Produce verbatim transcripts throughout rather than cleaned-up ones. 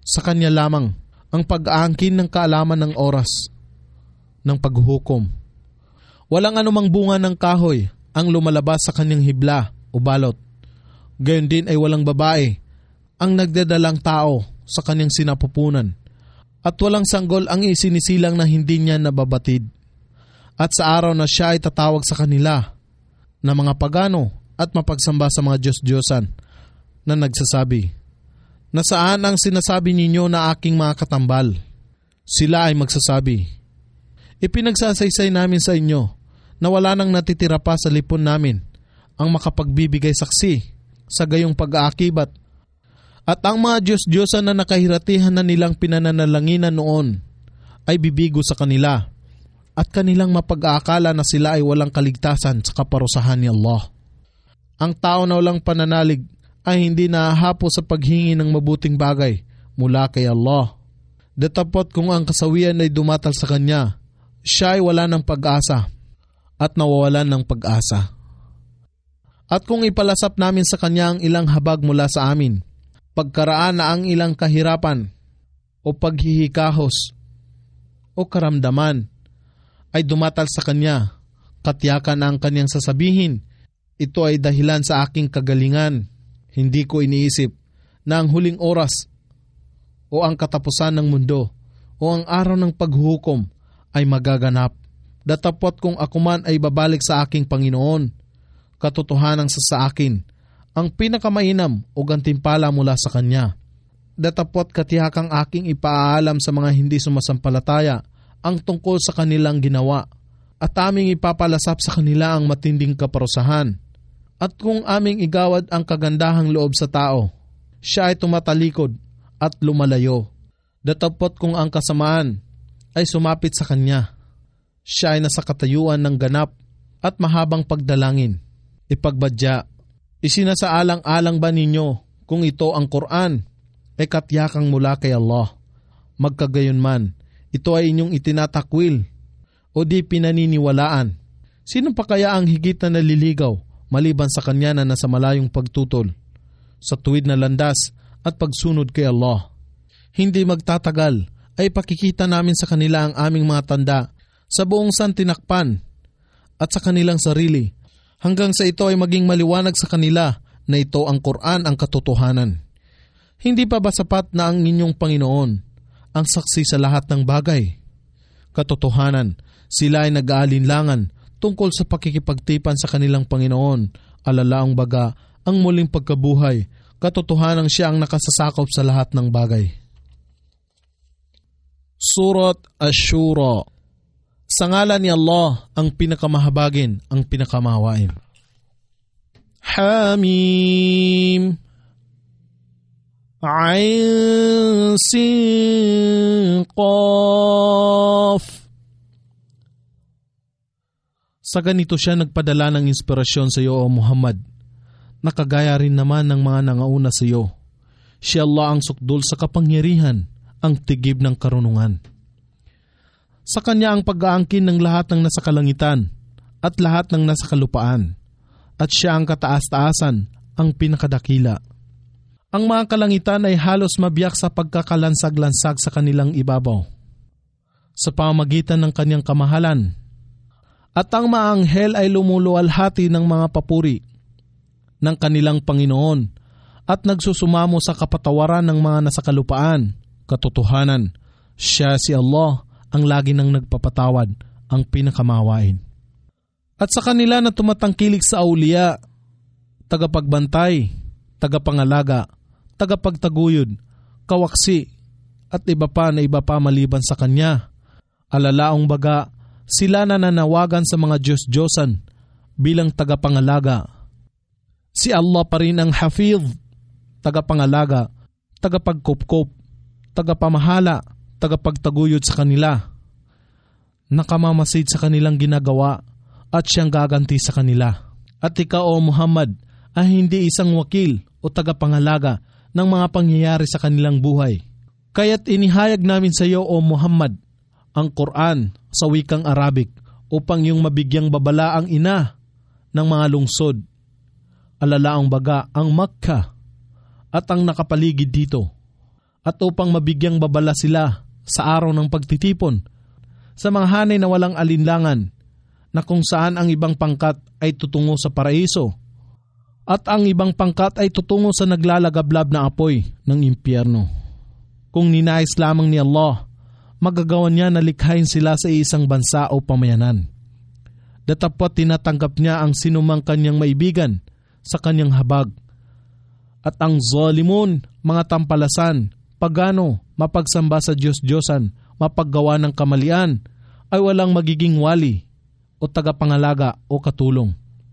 Sa Kanya lamang ang pag-aangkin ng kaalaman ng oras ng paghuhukom. Walang anumang bunga ng kahoy ang lumalabas sa Kanyang hibla o balot. Gayon din ay walang babae ang nagdadalang tao sa Kanyang sinapupunan. At walang sanggol ang isinisilang na hindi niya nababatid. At sa araw na siya ay tatawag sa kanila na mga pagano at mapagsamba sa mga Diyos-Diyosan na nagsasabi, "Nasaan ang sinasabi ninyo na aking mga katambal?" Sila ay magsasabi, "Ipinagsasaysay namin sa inyo na wala nang natitira pa sa lipon namin ang makapagbibigay saksi sa gayong pag-aakibat. At ang mga Diyos-Diyosan na nakahiratihan na nilang pinananalanginan noon ay bibigo sa kanila at kanilang mapag-aakala na sila ay walang kaligtasan sa kaparusahan ni Allah. Ang tao na walang pananalig ay hindi nahahapo sa paghingi ng mabuting bagay mula kay Allah. Datapot kung ang kasawian ay dumatal sa kanya, siya ay wala ng pag-asa at nawawalan ng pag-asa. At kung ipalasap namin sa kanya ang ilang habag mula sa amin, pagkaraan na ang ilang kahirapan o paghihikahos o karamdaman ay dumatal sa kanya, katiyakan ang kanyang sasabihin, ito ay dahilan sa aking kagalingan. Hindi ko iniisip na ang huling oras o ang katapusan ng mundo o ang araw ng paghuhukom ay magaganap. Datapot kung ako man ay babalik sa aking Panginoon, katotohanan sa sa akin ang pinakamainam o gantimpala mula sa Kanya. Datapot katihakang aking ipaalam sa mga hindi sumasampalataya ang tungkol sa kanilang ginawa at aming ipapalasap sa kanila ang matinding kaparusahan. At kung aming igawad ang kagandahang loob sa tao, siya ay tumatalikod at lumalayo. Datapot kung ang kasamaan ay sumapit sa kanya, siya ay nasa katayuan ng ganap at mahabang pagdalangin. Ipagbadya, isinasaalang-alang ba ninyo kung ito ang Quran ay katyakang mula kay Allah? Magkagayon man, ito ay inyong itinatakwil o di pinaniniwalaan. Sino pa kaya ang higit na naliligaw maliban sa kanya na nasa malayong pagtutol sa tuwid na landas at pagsunod kay Allah? Hindi magtatagal ay pakikita namin sa kanila ang aming mga tanda sa buong santinakpan at sa kanilang sarili, hanggang sa ito ay maging maliwanag sa kanila na ito ang Quran ang katotohanan. Hindi pa ba sapat na ang inyong Panginoon ang saksi sa lahat ng bagay? Katotohanan, sila ay nag-aalinlangan tungkol sa pakikipagtipan sa kanilang Panginoon, alalaang baga ang muling pagkabuhay, katotohanan siya ang nakasasakop sa lahat ng bagay. Surat Ash-Shura. Sa ngalan ni Allah, ang pinakamahabagin, ang pinakamahawain. Hamim. Ain Sin Qaf. Sa ganito siya nagpadala ng inspirasyon sa iyo, O Muhammad. Nakagaya rin naman ng mga nangauna sa iyo. Siya Allah ang sukdul sa kapangyarihan, ang tigib ng karunungan. Sa Kanya ang pag-aangkin ng lahat ng nasa kalangitan at lahat ng nasa kalupaan. At siya ang kataas-taasan, ang pinakadakila. Ang mga kalangitan ay halos mabiyak sa pagkakalansag-lansag sa kanilang ibabaw, sa pamamagitan ng Kanyang kamahalan. At ang mga anghel ay lumuluwalhati ng mga papuri ng kanilang Panginoon at nagsusumamo sa kapatawaran ng mga nasa kalupaan. Katotohanan, siya si Allah ang lagi nang nagpapatawad, ang pinakamahawain. At sa kanila na tumatangkilik sa auliya, tagapagbantay, tagapangalaga, tagapagtaguyod, kawaksi, at iba pa na iba pa maliban sa Kanya. Alalaong baga, sila na nanawagan sa mga Diyos-Diyosan bilang tagapangalaga. Si Allah pa rin ang Hafiz, tagapangalaga, tagapagkupkop, tagapamahala, tagapagtaguyod sa kanila. Nakamamasid sa kanilang ginagawa at siyang gaganti sa kanila. At ikaw, O Muhammad, ay hindi isang wakil o tagapangalaga ng mga pangyayari sa kanilang buhay. Kaya't inihayag namin sa iyo, O Muhammad, ang Quran sa wikang Arabic upang iyong mabigyang babala ang ina ng mga lungsod, alalaang baga ang Makkah at ang nakapaligid dito, at upang mabigyang babala sila sa araw ng pagtitipon sa mga hanay na walang alinlangan na kung saan ang ibang pangkat ay tutungo sa paraiso at ang ibang pangkat ay tutungo sa naglalagablab na apoy ng impyerno. Kung ninais lamang ni Allah, magagawa niya na likhain sila sa isang bansa o pamayanan. Datapwat tinatanggap niya ang sinumang kanyang maibigan sa kanyang habag. At ang zalimun, mga tampalasan, pagano, mapagsamba sa Diyos-Diyosan, mapaggawa ng kamalian, ay walang magiging wali o tagapangalaga o katulong.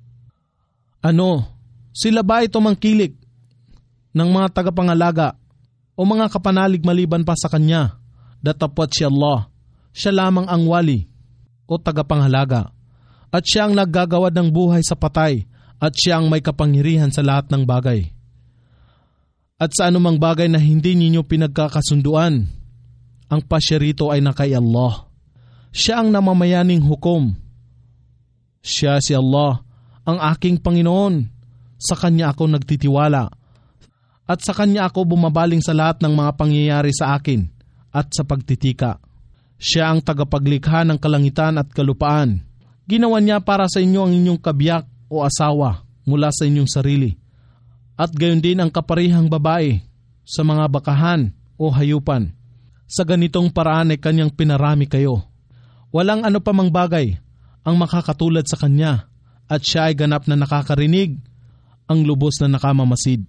Ano, sila ba ito mangkilik ng mga tagapangalaga o mga kapanalig maliban pa sa kanya? Datapwat si Allah, siya lamang ang wali o tagapangalaga, at siya ang naggagawad ng buhay sa patay, at siya ang may kapangyarihan sa lahat ng bagay. At sa anumang bagay na hindi ninyo pinagkakasunduan, ang pasya rito ay na kay Allah. Siya ang namamayaning hukom. Siya si Allah, ang aking Panginoon. Sa Kanya ako nagtitiwala. At sa Kanya ako bumabaling sa lahat ng mga pangyayari sa akin at sa pagtitika. Siya ang tagapaglikha ng kalangitan at kalupaan. Ginawa niya para sa inyo ang inyong kabiyak o asawa mula sa inyong sarili. At gayon din ang kaparihang babae sa mga bakahan o hayupan. Sa ganitong paraan ay kanyang pinarami kayo. Walang ano pa mang bagay ang makakatulad sa kanya, at siya ay ganap na nakakarinig, ang lubos na nakamamasid.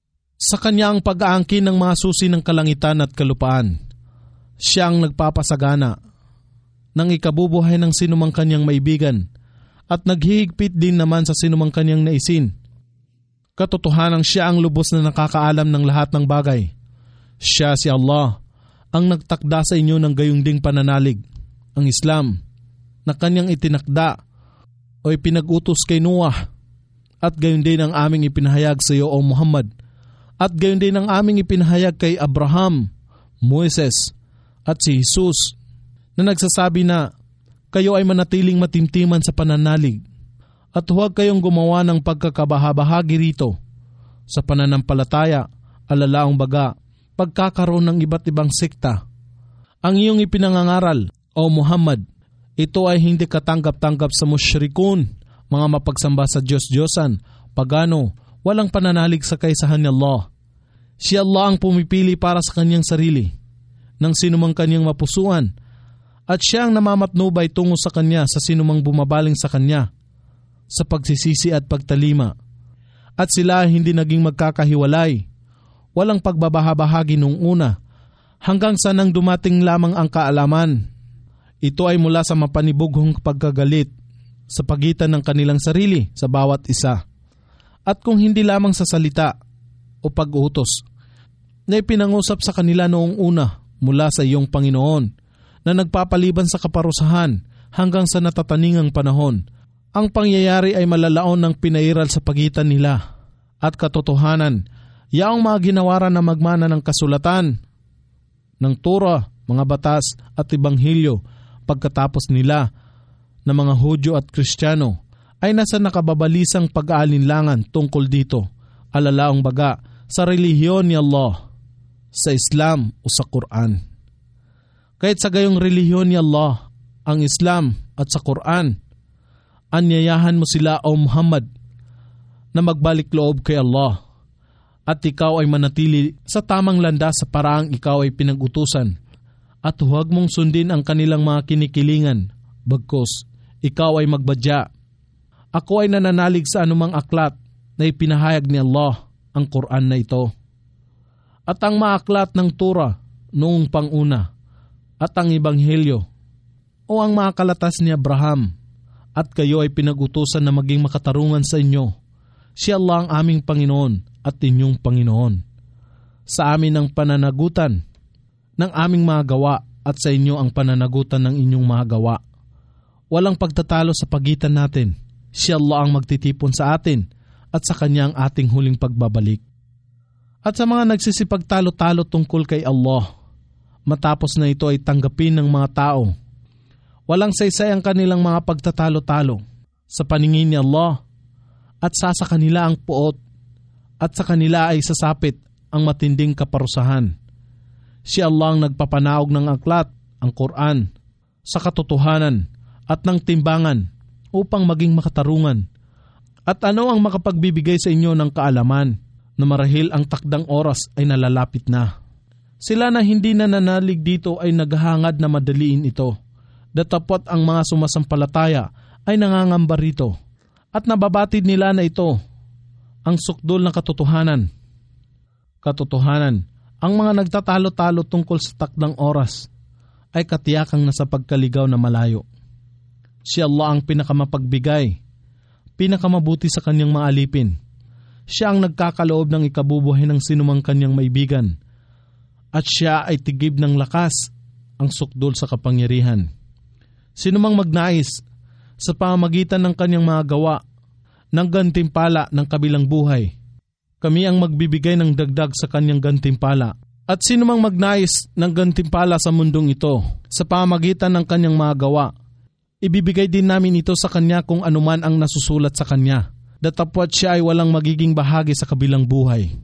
Sa kanya ang pag-aangkin ng mga susi ng kalangitan at kalupaan. Siya ang nagpapasagana ng ikabubuhay ng sinumang kanyang maibigan at naghihigpit din naman sa sinumang kanyang naisin. Katotohanan siya ang lubos na nakakaalam ng lahat ng bagay. Siya si Allah ang nagtakda sa inyo ng gayong ding pananalig, ang Islam, na kanyang itinakda o ipinag-utos kay Noah, at gayon din ang aming ipinahayag sa iyo o Muhammad, at gayon din ang aming ipinahayag kay Abraham, Moises, at si Jesus, na nagsasabi na kayo ay manatiling matimtiman sa pananalig at huwag kayong gumawa ng pagkakabahabahagi rito sa pananampalataya, alalaong baga, pagkakaroon ng iba't ibang sekta. Ang iyong ipinangangaral, o Muhammad, ito ay hindi katanggap-tanggap sa musyrikun, mga mapagsamba sa Diyos-Diyosan, pagano, walang pananalig sa kaysahan ni Allah. Si Allah ang pumipili para sa kanyang sarili ng sinumang kanyang mapusuan, at siya ang namamatnubay tungo sa kanya sa sinumang bumabaling sa kanya sa pagsisisi at pagtalima. At sila hindi naging magkakahiwalay, walang pagbabahabahagi nung una, hanggang sa nang dumating lamang ang kaalaman. Ito ay mula sa mapanibughong pagkagalit sa pagitan ng kanilang sarili sa bawat isa. At kung hindi lamang sa salita o pag-utos na ipinangusap sa kanila noong una mula sa iyong Panginoon, na nagpapaliban sa kaparusahan hanggang sa natataningang panahon, ang pangyayari ay malalaon ng pinairal sa pagitan nila. At katotohanan, yaong mga ginawaran na magmana ng kasulatan, ng Torah, mga batas at Ebanghelyo pagkatapos nila na mga Hudyo at Kristiyano ay nasa nakababalisang pag-aalinlangan tungkol dito, alalaong baga sa relihiyon ni Allah, sa Islam o sa Quran. Kahit sa gayong relihiyon ni Allah, ang Islam at sa Quran, anyayahan mo sila o Muhammad na magbalik loob kay Allah at ikaw ay manatili sa tamang landas sa paraang ikaw ay pinag-utusan at huwag mong sundin ang kanilang mga kinikilingan, bagkus ikaw ay magbadya. Ako ay nananalig sa anumang aklat na ipinahayag ni Allah, ang Quran na ito. At ang maaklat ng Torah noong panguna at ang Ebanghelyo o ang mga kalatas ni Abraham, at kayo ay pinag-utusan na maging makatarungan sa inyo. Si Allah ang aming Panginoon at inyong Panginoon. Sa amin ang pananagutan ng aming mga gawa at sa inyo ang pananagutan ng inyong mga gawa. Walang pagtatalo sa pagitan natin. Si Allah ang magtitipon sa atin at sa Kanya ang ating huling pagbabalik. At sa mga nagsisipagtalo-talo tungkol kay Allah, matapos na ito ay tanggapin ng mga tao, walang saysay ang kanilang mga pagtatalo-talo sa paningin ni Allah, at sasa kanila ang puot, at sa kanila ay sasapit ang matinding kaparusahan. Si Allah ang nagpapanaog ng aklat, ang Quran, sa katotohanan at ng timbangan upang maging makatarungan. At ano ang makapagbibigay sa inyo ng kaalaman na marahil ang takdang oras ay nalalapit na. Sila na hindi nananalig dito ay naghahangad na madaliin ito. Datapot ang mga sumasampalataya ay nangangamba rito at nababatid nila na ito ang sukdol ng katotohanan. Katotohanan, ang mga nagtatalo-talo tungkol sa takdang oras ay katiyakang nasa pagkaligaw na malayo. Si Allah ang pinakamapagbigay, pinakamabuti sa kanyang maalipin. Siya ang nagkakaloob ng ikabubuhay ng sinumang kanyang maibigan. At siya ay tigib ng lakas, ang sukdol sa kapangyarihan. Sinumang magnais sa pamamagitan ng kanyang mga gawa ng gantimpala ng kabilang buhay, kami ang magbibigay ng dagdag sa kanyang gantimpala. At sinumang magnais ng gantimpala sa mundong ito sa pamamagitan ng kanyang mga gawa, ibibigay din namin ito sa kanya kung anuman ang nasusulat sa kanya. Datapwat siya ay walang magiging bahagi sa kabilang buhay.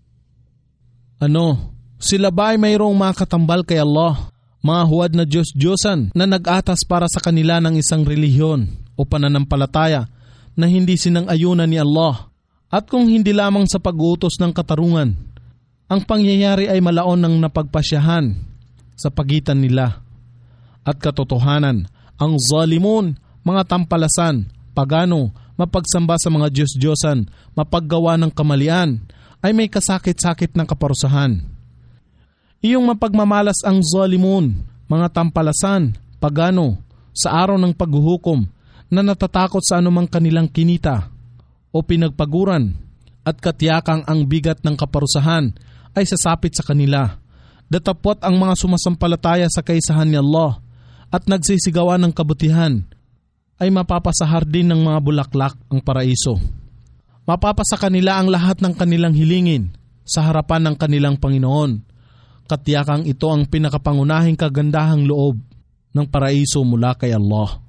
Ano? Sila ba ay mayroong mga katambal kay Allah? Mga huwad na Diyos-Diyosan na nag-atas para sa kanila ng isang relihiyon o pananampalataya na hindi sinang-ayunan ni Allah. At kung hindi lamang sa pag-uutos ng katarungan, ang pangyayari ay malaon ng napagpasyahan sa pagitan nila. At katotohanan, ang zalimun, mga tampalasan, pagano, mapagsamba sa mga Diyos-Diyosan, mapaggawa ng kamalian, ay may kasakit-sakit ng kaparusahan. Iyong mapagmamalas ang zalimun, mga tampalasan, pagano, sa araw ng paghuhukom na natatakot sa anumang kanilang kinita o pinagpaguran at katiyakang ang bigat ng kaparusahan ay sasapit sa kanila. Datapwat ang mga sumasampalataya sa kaisahan ni Allah at nagsisigawan ng kabutihan ay mapapasahar din ng mga bulaklak ang paraiso. Mapapasa kanila ang lahat ng kanilang hilingin sa harapan ng kanilang Panginoon. Katiyakang ito ang pinakapangunahing kagandahang loob ng paraiso mula kay Allah.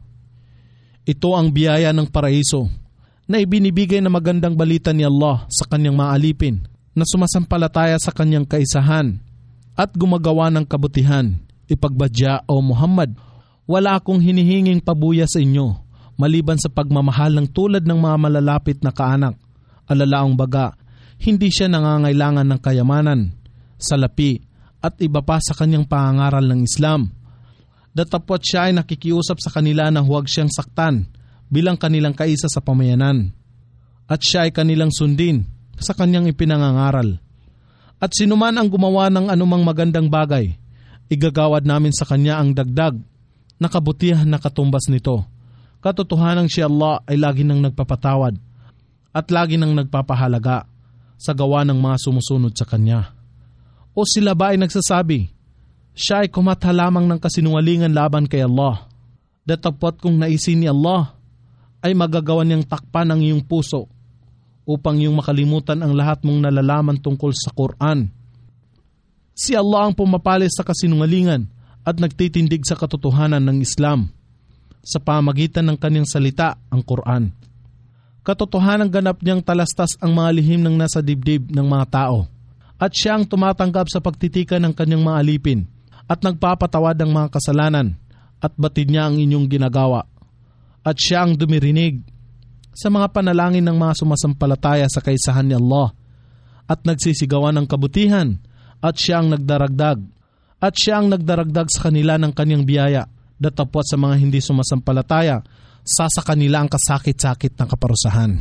Ito ang biyaya ng paraiso na ibinibigay na magandang balita ni Allah sa kanyang mga alipin na sumasampalataya sa kanyang kaisahan at gumagawa ng kabutihan. Ipagbadya, O Muhammad, wala akong hinihinging pabuya sa inyo maliban sa pagmamahal ng tulad ng mga malalapit na kaanak. Alalaong baga, hindi siya nangangailangan ng kayamanan, salapi at iba pa sa kanyang pangangaral ng Islam. Datapwat siya ay nakikiusap sa kanila na huwag siyang saktan bilang kanilang kaisa sa pamayanan. At siya ay kanilang sundin sa kanyang ipinangangaral. At sinuman ang gumawa ng anumang magandang bagay, igagawad namin sa kanya ang dagdag na kabutihan na katumbas nito. Katotohanang si Allah ay lagi nang nagpapatawad at lagi nang nagpapahalaga sa gawa ng mga sumusunod sa kanya. O sila ba ay nagsasabi, siya ay kumatha lamang ng kasinungalingan laban kay Allah? Datapwat kung naisin ni Allah, ay magagawa niyang takpan ang iyong puso upang iyong makalimutan ang lahat mong nalalaman tungkol sa Quran. Si Allah ang pumapalis sa kasinungalingan at nagtitindig sa katotohanan ng Islam sa pamagitan ng kanyang salita, ang Quran. Katotohanan ganap niyang talastas ang mga lihim ng nasa dibdib ng mga tao. At siya ang tumatanggap sa pagtitika ng kanyang mga alipin at nagpapatawad ng mga kasalanan at batid niya ang inyong ginagawa. At siya ang dumirinig sa mga panalangin ng mga sumasampalataya sa kaisahan ni Allah at nagsisigawan ng kabutihan at siya ang nagdaragdag at siya ang nagdaragdag sa kanila ng kanyang biyaya. Datapwat sa mga hindi sumasampalataya, sasa kanila ang kasakit-sakit ng kaparusahan.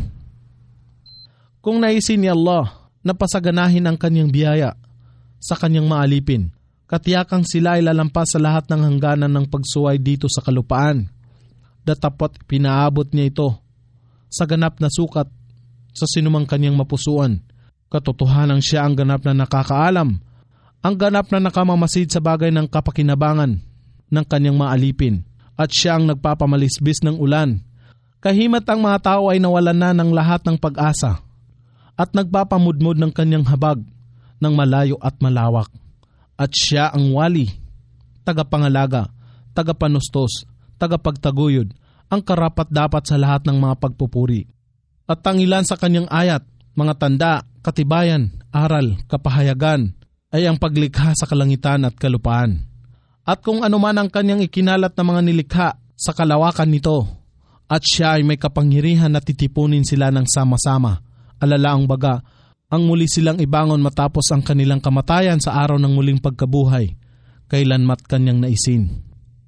Kung naisin ni Allah na pasaganahin ang kanyang biyaya sa kanyang maalipin, katiyakang sila ay lalampas sa lahat ng hangganan ng pagsuway dito sa kalupaan. Datapwat pinaabot niya ito sa ganap na sukat sa sinumang kanyang mapusuan. Katotohanang siya ang ganap na nakakaalam, ang ganap na nakamamasid sa bagay ng kapakinabangan ng kanyang maalipin, at siya ang nagpapamalisbis ng ulan. Kahimat ang mga tao ay nawalan na ng lahat ng pag-asa at nagpapamudmod ng kanyang habag ng malayo at malawak. At siya ang wali, tagapangalaga, tagapanustos, tagapagtaguyod, ang karapat-dapat sa lahat ng mga pagpupuri. At ang ilan sa kanyang ayat, mga tanda, katibayan, aral, kapahayagan, ay ang paglikha sa kalangitan at kalupaan. At kung ano man ang kanyang ikinalat na mga nilikha sa kalawakan nito, at siya ay may kapangyarihan na titipunin sila ng sama-sama, alalaang baga, ang muli silang ibangon matapos ang kanilang kamatayan sa araw ng muling pagkabuhay, kailanmat kanyang naisin.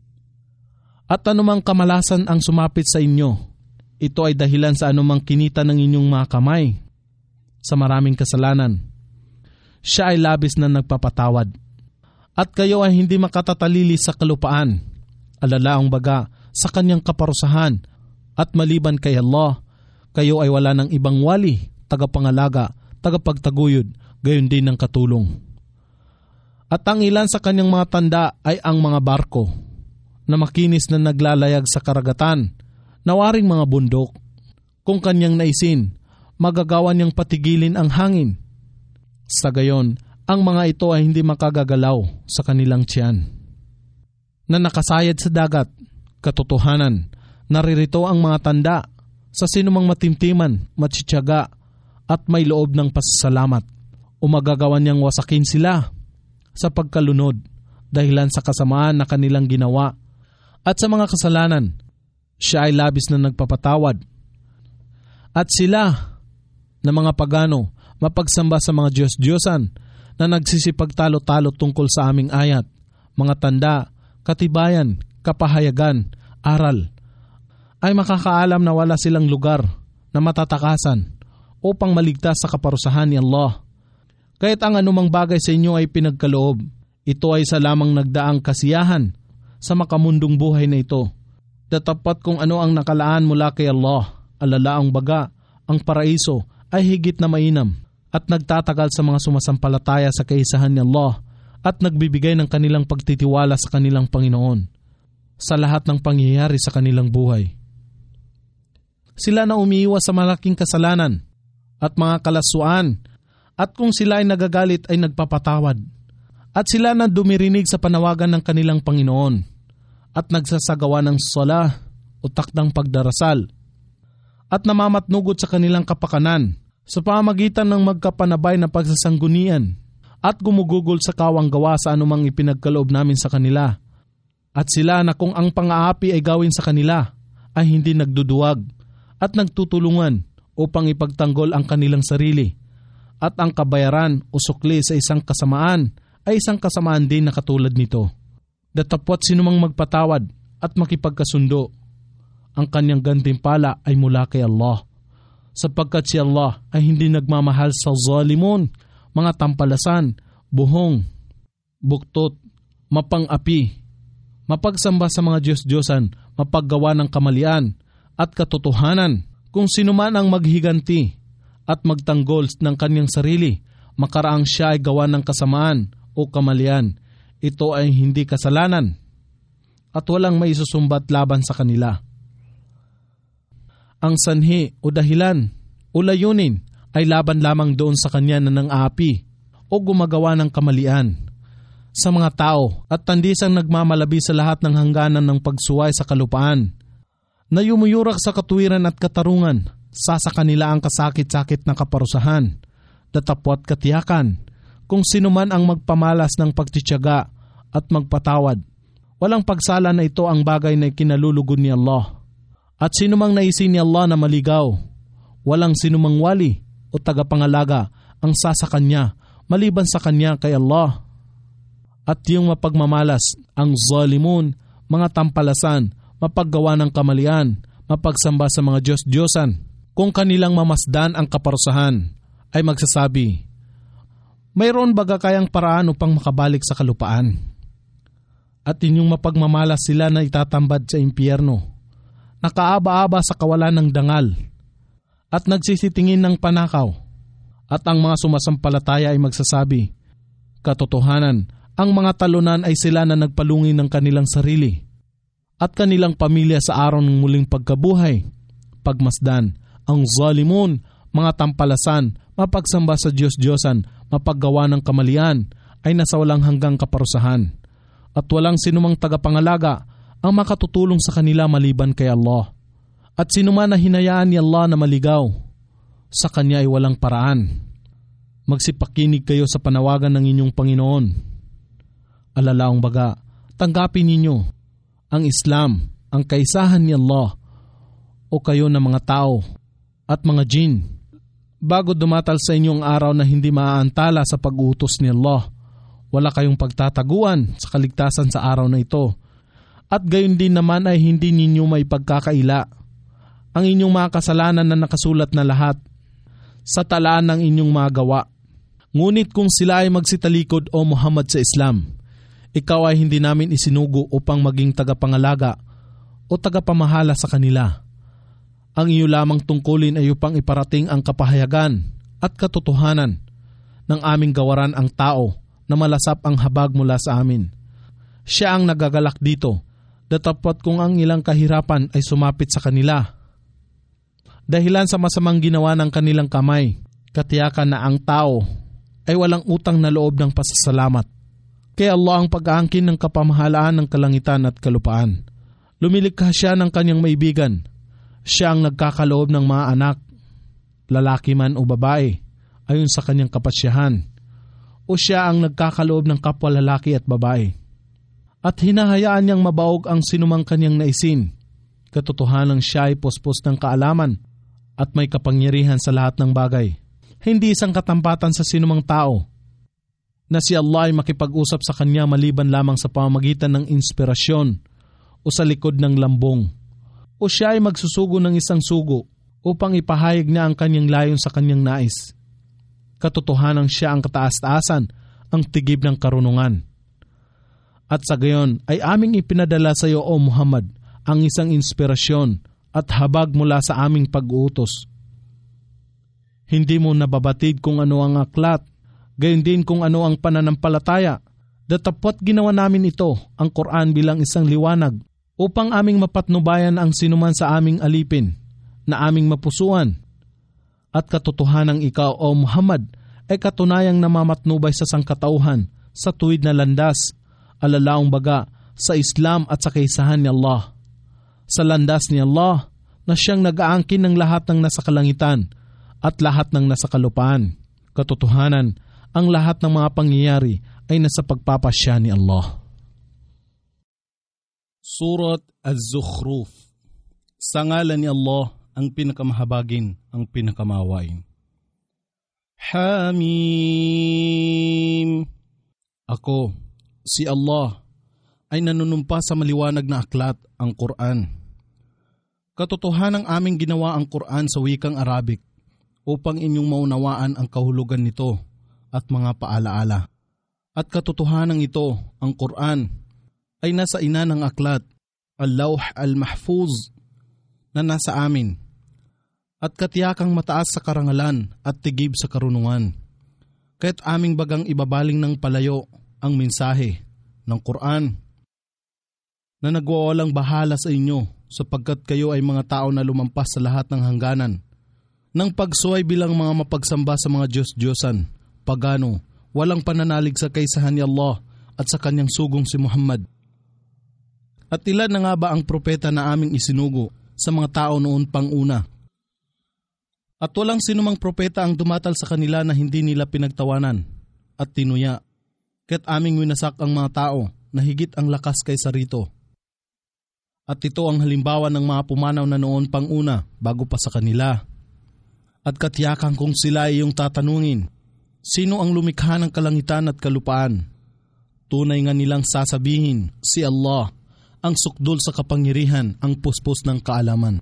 At anumang kamalasan ang sumapit sa inyo, ito ay dahilan sa anumang kinita ng inyong mga kamay sa maraming kasalanan. Siya ay labis na nagpapatawad. At kayo ay hindi makatatalili sa kalupaan, alalaang baga sa kanyang kaparusahan, at maliban kay Allah, kayo ay wala ng ibang wali, tagapangalaga, tagapagtaguyod, gayon din ng katulong. At ang ilan sa kanyang mga tanda ay ang mga barko, na makinis na naglalayag sa karagatan, nawaring mga bundok. Kung kanyang naisin, magagawa niyang patigilin ang hangin. Sa gayon, ang mga ito ay hindi makagagalaw sa kanilang tiyan. Na nakasayad sa dagat, katotohanan, naririto ang mga tanda sa sinumang matimtiman, matsitsaga, at may loob ng pasasalamat, o magagawa niyang wasakin sila sa pagkalunod dahilan sa kasamaan na kanilang ginawa, at sa mga kasalanan, siya ay labis na nagpapatawad. At sila na mga pagano, mapagsamba sa mga Diyos-Diyosan na nagsisipagtalo-talo tungkol sa aming ayat, mga tanda, katibayan, kapahayagan, aral, ay makakaalam na wala silang lugar na matatakasan upang maligtas sa kaparusahan ni Allah. Kahit ang anumang bagay sa inyo ay pinagkaloob, ito ay sa lamang nagdaang kasiyahan sa makamundong buhay na ito. Datapat kung ano ang nakalaan mula kay Allah, alalaang baga, ang paraiso ay higit na mainam at nagtatagal sa mga sumasampalataya sa kaisahan ni Allah at nagbibigay ng kanilang pagtitiwala sa kanilang Panginoon sa lahat ng pangyayari sa kanilang buhay. Sila na umiiwas sa malaking kasalanan at mga kalaswaan, at kung sila ay nagagalit ay nagpapatawad. At sila na dumirinig sa panawagan ng kanilang Panginoon at nagsasagawa ng sala o takdang pagdarasal at namamatnugot sa kanilang kapakanan sa pamagitan ng magkapanabay na pagsasanggunian at gumugugol sa kawang gawa sa anumang ipinagkaloob namin sa kanila. At sila na kung ang pang-aapi ay gawin sa kanila ay hindi nagduduwag at nagtutulungan upang ipagtanggol ang kanilang sarili, at ang kabayaran o sukli sa isang kasamaan ay isang kasamaan din na katulad nito. Datapwat sinumang magpatawad at makipagkasundo, ang kanyang gantimpala ay mula kay Allah, sapagkat si Allah ay hindi nagmamahal sa zalimon, mga tampalasan, buhong, buktot, mapang-api, mapagsamba sa mga Diyos-Diyosan, mapaggawa ng kamalian at katotohanan. Kung sino man ang maghiganti at magtanggol ng kanyang sarili, makaraang siya ay gawa ng kasamaan o kamalian, ito ay hindi kasalanan at walang maisusumbat laban sa kanila. Ang sanhi o dahilan o layunin ay laban lamang doon sa kanya na nang aapi o gumagawa ng kamalian sa mga tao at tandisang nagmamalabi sa lahat ng hangganan ng pagsuway sa kalupaan, na yumuyurak sa katuwiran at katarungan, sa sa kanila ang kasakit-sakit na kaparusahan, datapwat katiyakan, kung sino man ang magpamalas ng pagtitiyaga at magpatawad. Walang pagsala na ito ang bagay na ikinalulugod ni Allah. At sino mang naisin ni Allah na maligaw, walang sinumang wali o tagapangalaga ang sasa kanya maliban sa kanya kay Allah. At yung mapagmamalas, ang zalimun, mga tampalasan, mapaggawa ng kamalian, mapagsamba sa mga Diyos-Diyosan, kung kanilang mamasdan ang kaparusahan, ay magsasabi, mayroon baga kayang paraan upang makabalik sa kalupaan? At inyong mapagmamalas sila na itatambad sa impyerno, nakaaba-aba sa kawalan ng dangal, at nagsisitingin ng panakaw, at ang mga sumasampalataya ay magsasabi, katotohanan, ang mga talunan ay sila na nagpalungi ng kanilang sarili at kanilang pamilya sa araw ng muling pagkabuhay. Pagmasdan, ang zalimun, mga tampalasan, mapagsamba sa Diyos-Diyosan, mapaggawa ng kamalian, ay nasa walang hanggang kaparusahan. At walang sinumang tagapangalaga ang makatutulong sa kanila maliban kay Allah. At sinuman na hinayaan ni Allah na maligaw, sa kanya ay walang paraan. magsipakinig kayo sa panawagan ng inyong Panginoon. Alalaong baga, tanggapin ninyo ang Islam, ang kaisahan ni Allah, o kayo na mga tao at mga jin, bago dumatal sa inyong araw na hindi maaantala sa pag-uutos ni Allah. Wala kayong pagtataguan sa kaligtasan sa araw na ito. At gayon din naman ay hindi ninyo may pagkakaila ang inyong mga kasalanan na nakasulat na lahat sa talaan ng inyong mga gawa. Ngunit kung sila ay magsitalikod o Muhammad sa Islam, ikaw ay hindi namin isinugo upang maging tagapangalaga o tagapamahala sa kanila. Ang iyo lamang tungkulin ay upang iparating ang kapahayagan at katotohanan ng aming gawaran ang tao na malasap ang habag mula sa amin. Siya ang nagagalak dito, datapwat kung ang ilang kahirapan ay sumapit sa kanila. Dahilan sa masamang ginawa ng kanilang kamay, katiyakan na ang tao ay walang utang na loob ng pasasalamat. Kaya Allah ang pag-aangkin ng kapamahalaan ng kalangitan at kalupaan. Lumilikha siya ng kanyang maibigan. Siya ang nagkakaloob ng mga anak, lalaki man o babae, ayon sa kanyang kapasyahan. O siya ang nagkakaloob ng kapwa lalaki at babae. At hinahayaan niyang mabaog ang sinumang kanyang naisin. Katotohanang siya ay pospos ng kaalaman at may kapangyarihan sa lahat ng bagay. Hindi isang katampatan sa sinumang tao na si Allah ay makipag-usap sa kanya maliban lamang sa pamamagitan ng inspirasyon o sa likod ng lambong. O siya ay magsusugo ng isang sugo upang ipahayag niya ang kanyang layon sa kanyang nais. Katotohanang siya ang kataas-taasan, ang tigib ng karunungan. At sa gayon ay aming ipinadala sa iyo, O Muhammad, ang isang inspirasyon at habag mula sa aming pag-uutos. Hindi mo nababatid kung ano ang aklat, gayon din kung ano ang pananampalataya. Datapwat ginawa namin ito, ang Quran, bilang isang liwanag, upang aming mapatnubayan ang sinuman sa aming alipin, na aming mapusuan. At katotohanang ikaw, O Muhammad, ay katunayang namamatnubay sa sangkatauhan, sa tuwid na landas, alalaong baga, sa Islam at sa kaisahan ni Allah. Sa landas ni Allah, na siyang nag-aangkin ng lahat ng nasa kalangitan at lahat ng nasa kalupaan. Katotohanan, ang lahat ng mga pangyayari ay nasa pagpapasya ni Allah. Surat Az-Zukhruf. Sa ngalan ni Allah, ang pinakamahabagin, ang pinakamawain. Hamim. Ako, si Allah, ay nanunumpa sa maliwanag na aklat, ang Quran. Katotohanang aming ginawa ang Quran sa wikang Arabic upang inyong maunawaan ang kahulugan nito at mga paalaala. At katotohanang ito, ang Quran, ay nasa ina ng aklat, al-Lawh al-Mahfuz, na nasa amin, at katiyakang mataas sa karangalan at tigib sa karunungan. Kaya't aming bagang ibabaling ng palayo ang mensahe ng Quran na nagwawalang bahala sa inyo, sapagkat kayo ay mga tao na lumampas sa lahat ng hangganan ng pagsuway bilang mga mapagsamba sa mga Diyos-Diyosan, pagano, walang pananalig sa kaisahan ni Allah at sa kanyang sugong si Muhammad. At ilan na nga ba ang propeta na aming isinugo sa mga tao noon pang una? At walang sinumang propeta ang dumatal sa kanila na hindi nila pinagtawanan at tinuya. Kaya't aming winasak ang mga tao na higit ang lakas kaysa rito. At ito ang halimbawa ng mga pumanaw na noon pang una bago pa sa kanila. At katiyakan kung sila ay iyong tatanungin, sino ang lumikha ng kalangitan at kalupaan? Tunay nga nilang sasabihin, si Allah, ang sukdol sa kapangyarihan, ang puspos ng kaalaman.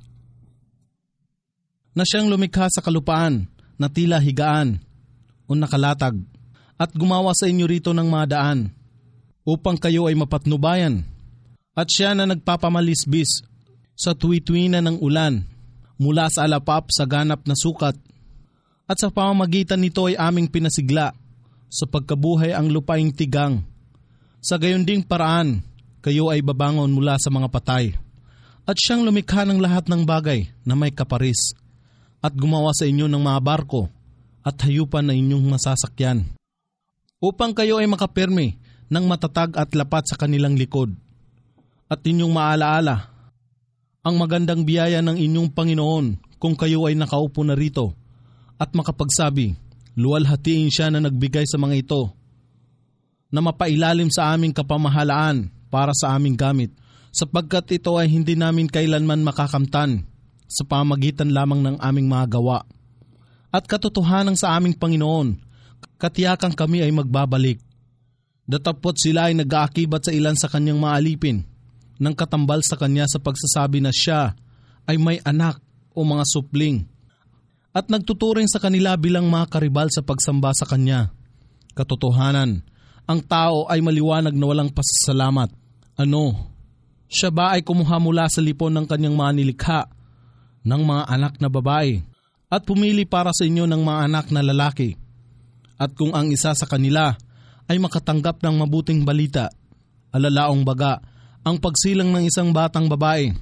Na siyang lumikha sa kalupaan, na tila higaan o nakalatag, at gumawa sa inyo rito ng mga daan, upang kayo ay mapatnubayan. At siya na nagpapamalisbis sa tuwi-tuwinan ng ulan, mula sa alapap sa ganap na sukat, at sa pamamagitan nito ay aming pinasigla sa pagkabuhay ang lupaing tigang. Sa gayon ding paraan, kayo ay babangon mula sa mga patay. At siyang lumikha ng lahat ng bagay na may kaparis, at gumawa sa inyo ng mga barko at hayupan na inyong masasakyan, upang kayo ay makapirme ng matatag at lapat sa kanilang likod. At inyong maalaala ang magandang biyaya ng inyong Panginoon kung kayo ay nakaupo na rito at makapagsabi, Luwalhatiin siya na nagbigay sa mga ito na mapailalim sa aming kapamahalaan para sa aming gamit, sapagkat ito ay hindi namin kailanman makakamtan sa pamagitan lamang ng aming mga gawa. At katotohanan sa aming Panginoon, katiyakan kami ay magbabalik. Datapot sila ay nag-aakibat sa ilan sa kanyang mga alipin ng katambal sa kanya sa pagsasabi na siya ay may anak o mga supling, at nagtuturing sa kanila bilang mga karibal sa pagsamba sa kanya. Katotohanan, ang tao ay maliwanag na walang pasasalamat. Ano? Siya ba ay kumuha mula sa lipon ng kanyang mga nilikha ng mga anak na babae at pumili para sa inyo ng mga anak na lalaki? At kung ang isa sa kanila ay makatanggap ng mabuting balita, alalaong baga ang pagsilang ng isang batang babae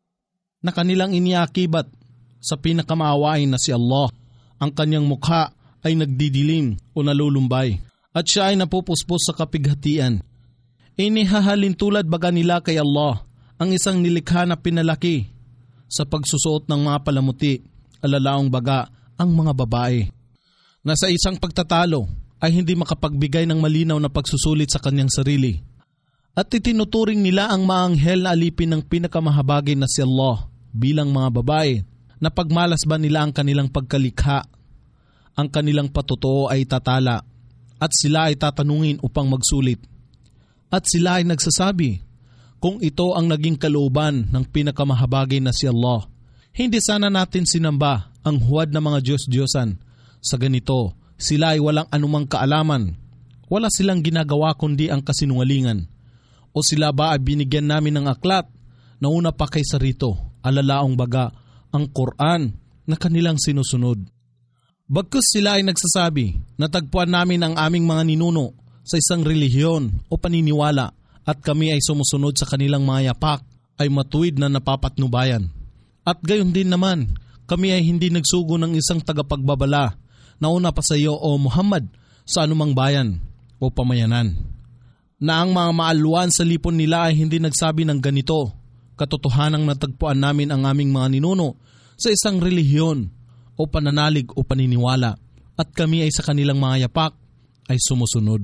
na kanilang iniakibat sa pinakamaawain na si Allah, ang kanyang mukha ay nagdidilim o nalulumbay at siya ay napupuspos sa kapighatian. Inihahalin tulad baga nila kay Allah ang isang nilikha na pinalaki sa pagsusuot ng mga palamuti, alalaong baga ang mga babae na sa isang pagtatalo ay hindi makapagbigay ng malinaw na pagsusulit sa kanyang sarili. At itinuturing nila ang maanghel na alipin ng pinakamahabagin na si Allah bilang mga babae, na pagmalas ba nila ang kanilang pagkalikha, ang kanilang patotoo ay tatala at sila ay tatanungin upang magsulit. At sila ay nagsasabi, kung ito ang naging kalooban ng pinakamahabagin na si Allah, hindi sana natin sinamba ang huwad na mga Diyos-Diyosan. Sa ganito, sila ay walang anumang kaalaman, wala silang ginagawa kundi ang kasinungalingan. O sila ba ay binigyan namin ng aklat na una pa kaysa rito, alalaong baga ang Quran na kanilang sinusunod. Bagkus sila ay nagsasabi, natagpuan namin ang aming mga ninuno sa isang relihiyon o paniniwala at kami ay sumusunod sa kanilang mga yapak, ay matuwid na napapatnubayan. At gayon din naman, kami ay hindi nagsugo ng isang tagapagbabala na una pa sa iyo o Muhammad sa anumang bayan o pamayanan, na ang mga maaluan sa lipon nila ay hindi nagsabi ng ganito. Katotohanang natagpuan namin ang aming mga ninuno sa isang relihiyon o pananalig o paniniwala at kami ay sa kanilang mga yapak ay sumusunod.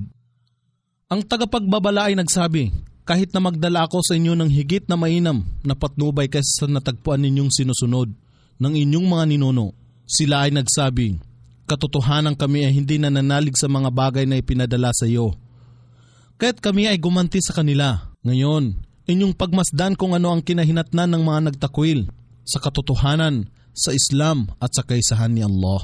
Ang tagapagbabala ay nagsabi, kahit na magdala ako sa inyo ng higit na mainam na patnubay kaysa sa natagpuan ninyong sinusunod ng inyong mga ninuno, sila ay nagsabi, katotohanan kami ay hindi nananalig sa mga bagay na ipinadala sa iyo. Kaya't kami ay gumanti sa kanila. Ngayon, inyong pagmasdan kung ano ang kinahinatnan ng mga nagtakwil sa katotohanan, sa Islam at sa kaisahan ni Allah.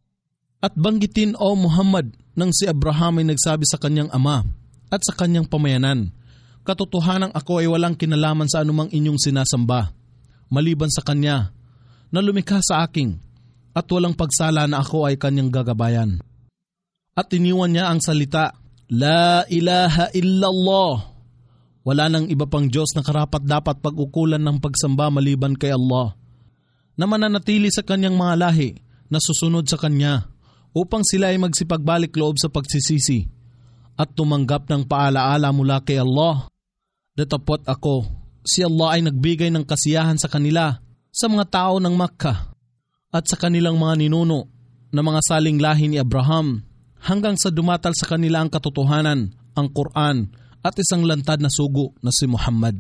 At banggitin o Muhammad nang si Abraham ay nagsabi sa kanyang ama at sa kanyang pamayanan, katotohanan ako ay walang kinalaman sa anumang inyong sinasamba, maliban sa kanya na lumikha sa aking, at walang pagsala na ako ay kanyang gagabayan. At iniwan niya ang salita, La ilaha illallah. Wala nang iba pang Diyos na karapat dapat pag-ukulan ng pagsamba maliban kay Allah, na mananatili sa kanyang mga lahi na susunod sa kanya upang sila ay magsipagbalik loob sa pagsisisi at tumanggap ng paalaala mula kay Allah. Datapot ako, si Allah ay nagbigay ng kasiyahan sa kanila sa mga tao ng Makkah at sa kanilang mga ninuno na mga saling lahi ni Abraham hanggang sa dumatal sa kanila ang katotohanan, ang Quran at isang lantad na sugo na si Muhammad.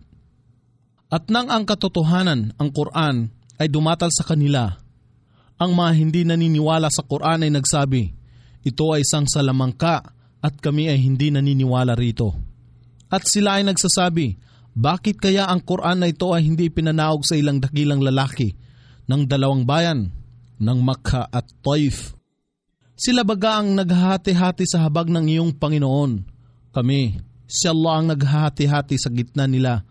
At nang ang katotohanan, ang Quran, ay dumatal sa kanila, ang mga hindi naniniwala sa Quran ay nagsabi, ito ay isang salamangka at kami ay hindi naniniwala rito. At sila ay nagsasabi, bakit kaya ang Quran na ito ay hindi pinanaog sa ilang dakilang lalaki ng dalawang bayan, ng Makkah at Taif? Sila baga ang naghahati-hati sa habag ng iyong Panginoon. Kami, si Allah ang naghahati-hati sa gitna nila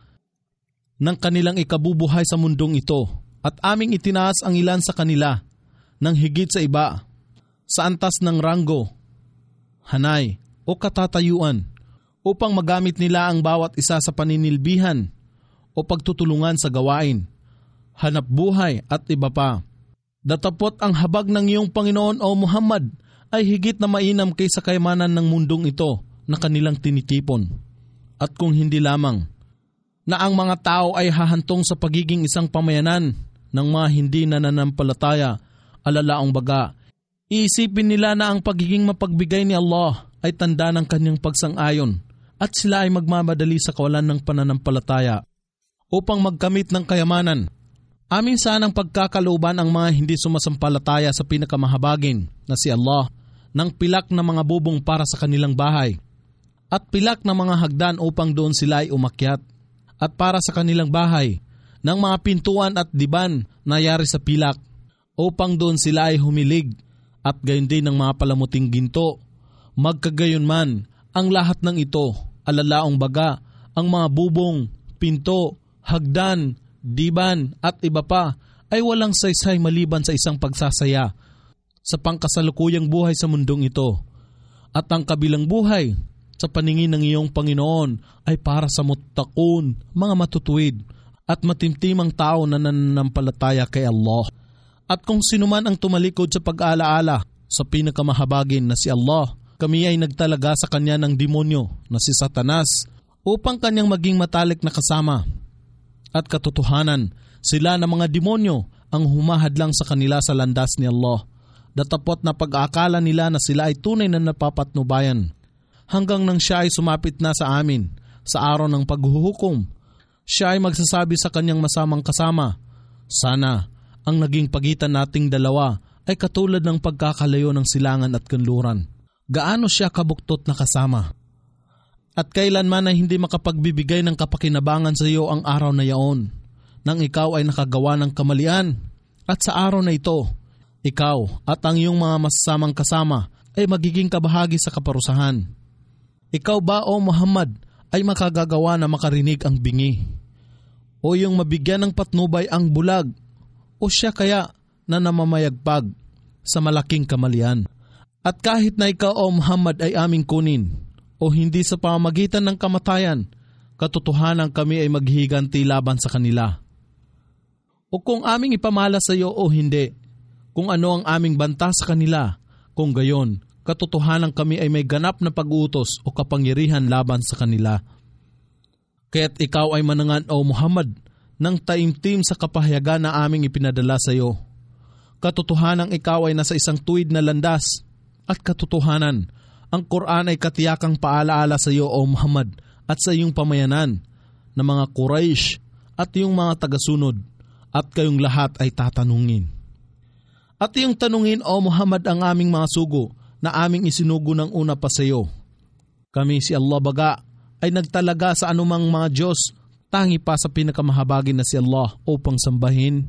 ng kanilang ikabubuhay sa mundong ito, at aming itinaas ang ilan sa kanila ng higit sa iba sa antas ng ranggo, hanay o katatayuan upang magamit nila ang bawat isa sa paninilbihan o pagtutulungan sa gawain, hanap buhay at iba pa. Datapot ang habag ng iyong Panginoon o Muhammad ay higit na mainam kaysa kayamanan ng mundong ito na kanilang tinitipon. At kung hindi lamang na ang mga tao ay hahantong sa pagiging isang pamayanan ng mga hindi nananampalataya, alalaong baga, Iisipin nila na ang pagiging mapagbigay ni Allah ay tanda ng kanyang pagsang-ayon at sila ay magmamadali sa kawalan ng pananampalataya upang magkamit ng kayamanan. Amin sanang pagkakalooban ang mga hindi sumasampalataya sa pinakamahabagin na si Allah ng pilak na mga bubong para sa kanilang bahay at pilak na mga hagdan upang doon sila ay umakyat at para sa kanilang bahay ng mga pintuan at diban na yari sa pilak upang doon sila ay humilig at gayon din ng mga palamuting ginto. Magkagayon man ang lahat ng ito, alalaong baga, ang mga bubong, pinto, hagdan, diban at iba pa ay walang saysay maliban sa isang pagsasaya sa pangkasalukuyang buhay sa mundong ito. At ang kabilang buhay sa paningin ng iyong Panginoon ay para sa muttaqun, mga matutuwid at matimtimang tao na nananampalataya kay Allah. At kung sinuman ang tumalikod sa pag-aalaala sa pinakamahabagin na si Allah, kami ay nagtalaga sa kanya ng demonyo na si Satanas upang kanyang maging matalik na kasama. At katotohanan, sila na mga demonyo ang humahadlang sa kanila sa landas ni Allah. Datapot na pag-aakala nila na sila ay tunay na napapatnubayan. Hanggang nang siya ay sumapit na sa amin sa araw ng paghuhukom, siya ay magsasabi sa kanyang masamang kasama, sana ang naging pagitan nating dalawa ay katulad ng pagkakalayo ng silangan at kanluran. Gaano siya kabuktot na kasama. At kailanman ay hindi makapagbibigay ng kapakinabangan sa iyo ang araw na yaon, nang ikaw ay nakagawa ng kamalian. At sa araw na ito, ikaw at ang iyong mga masasamang kasama ay magiging kabahagi sa kaparusahan. Ikaw ba o Muhammad ay makagagawa na makarinig ang bingi? O yung mabigyan ng patnubay ang bulag? O siya kaya na namamayagpag sa malaking kamalian? At kahit na ikaw o Muhammad ay aming kunin, o hindi sa pamamagitan ng kamatayan, katotohanan kami ay maghihiganti laban sa kanila. O kung aming ipamala sa iyo o hindi, kung ano ang aming banta sa kanila, kung gayon, katotohanan kami ay may ganap na pag-utos o kapangyarihan laban sa kanila. Kaya't ikaw ay manangan o Muhammad ng taimtim sa kapahayagan na aming ipinadala sa iyo. Katotohanan ikaw ay nasa isang tuwid na landas at katotohanan, ang Quran ay katiyakang paalaala sa iyo o Muhammad at sa iyong pamayanan na mga Quraysh at iyong mga tagasunod at kayong lahat ay tatanungin. At iyong tanungin o Muhammad ang aming mga sugo na aming isinugo ng una pa sa iyo. Kami si Allah baga ay nagtalaga sa anumang mga Diyos tangi pa sa pinakamahabagin na si Allah upang sambahin.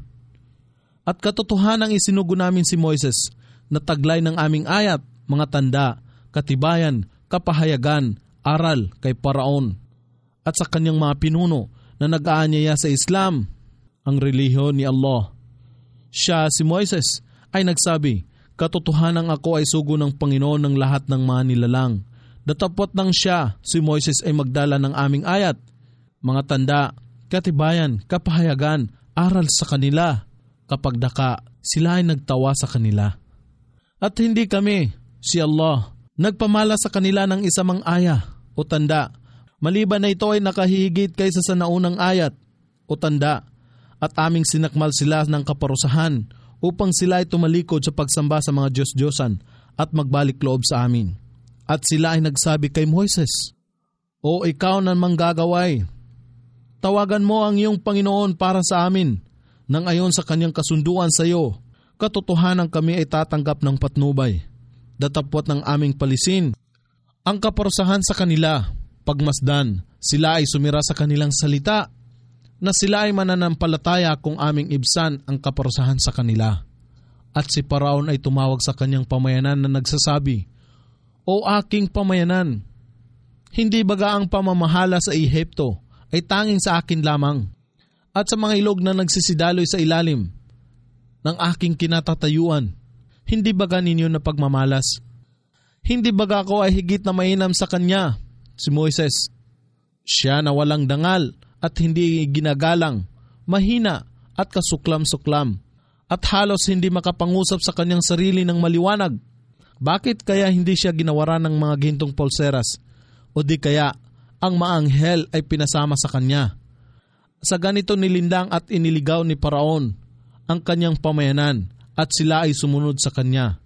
At katotohanang isinugo namin si Moises na taglay ng aming ayat, mga tanda, katibayan, kapahayagan, aral kay Paraon at sa kanyang mga pinuno na nag-aanyaya sa Islam, ang relihiyon ni Allah. Siya, si Moises, ay nagsabi, katotohanan ako ay sugo ng Panginoon ng lahat ng mga nilalang. Datapot nang siya, si Moises ay magdala ng aming ayat, mga tanda, katibayan, kapahayagan, aral sa kanila. Kapag daka, sila ay nagtawa sa kanila. At hindi kami, si Allah, nagpamala sa kanila ng isamang aya o tanda, maliban na ito ay nakahigit kaysa sa naunang ayat o tanda, at aming sinakmal sila ng kaparusahan upang sila ay tumalikod sa pagsamba sa mga Diyos-Diyosan at magbalik loob sa amin. At sila ay nagsabi kay Moises, o ikaw na manggagaway, tawagan mo ang iyong Panginoon para sa amin, nang ayon sa kanyang kasunduan sa iyo, katotohanan kami ay tatanggap ng patnubay. Datapot ng aming palisin ang kaparusahan sa kanila, pagmasdan, sila ay sumira sa kanilang salita, na sila ay mananampalataya kung aming ibsan ang kaparusahan sa kanila. At si Paraon ay tumawag sa kanyang pamayanan na nagsasabi, o aking pamayanan, hindi baga ang pamamahala sa Ehipto ay tanging sa akin lamang, at sa mga ilog na nagsisidaloy sa ilalim ng aking kinatatayuan, hindi baga ninyo na pagmamalas? Hindi baga ako ay higit na mainam sa kanya, si Moises? Siya na walang dangal at hindi ginagalang, mahina at kasuklam-suklam, at halos hindi makapangusap sa kanyang sarili ng maliwanag. Bakit kaya hindi siya ginawaran ng mga gintong polseras? O di kaya ang maanghel ay pinasama sa kanya? Sa ganito nilindang at iniligaw ni Paraon ang kanyang pamayanan at sila ay sumunod sa kanya.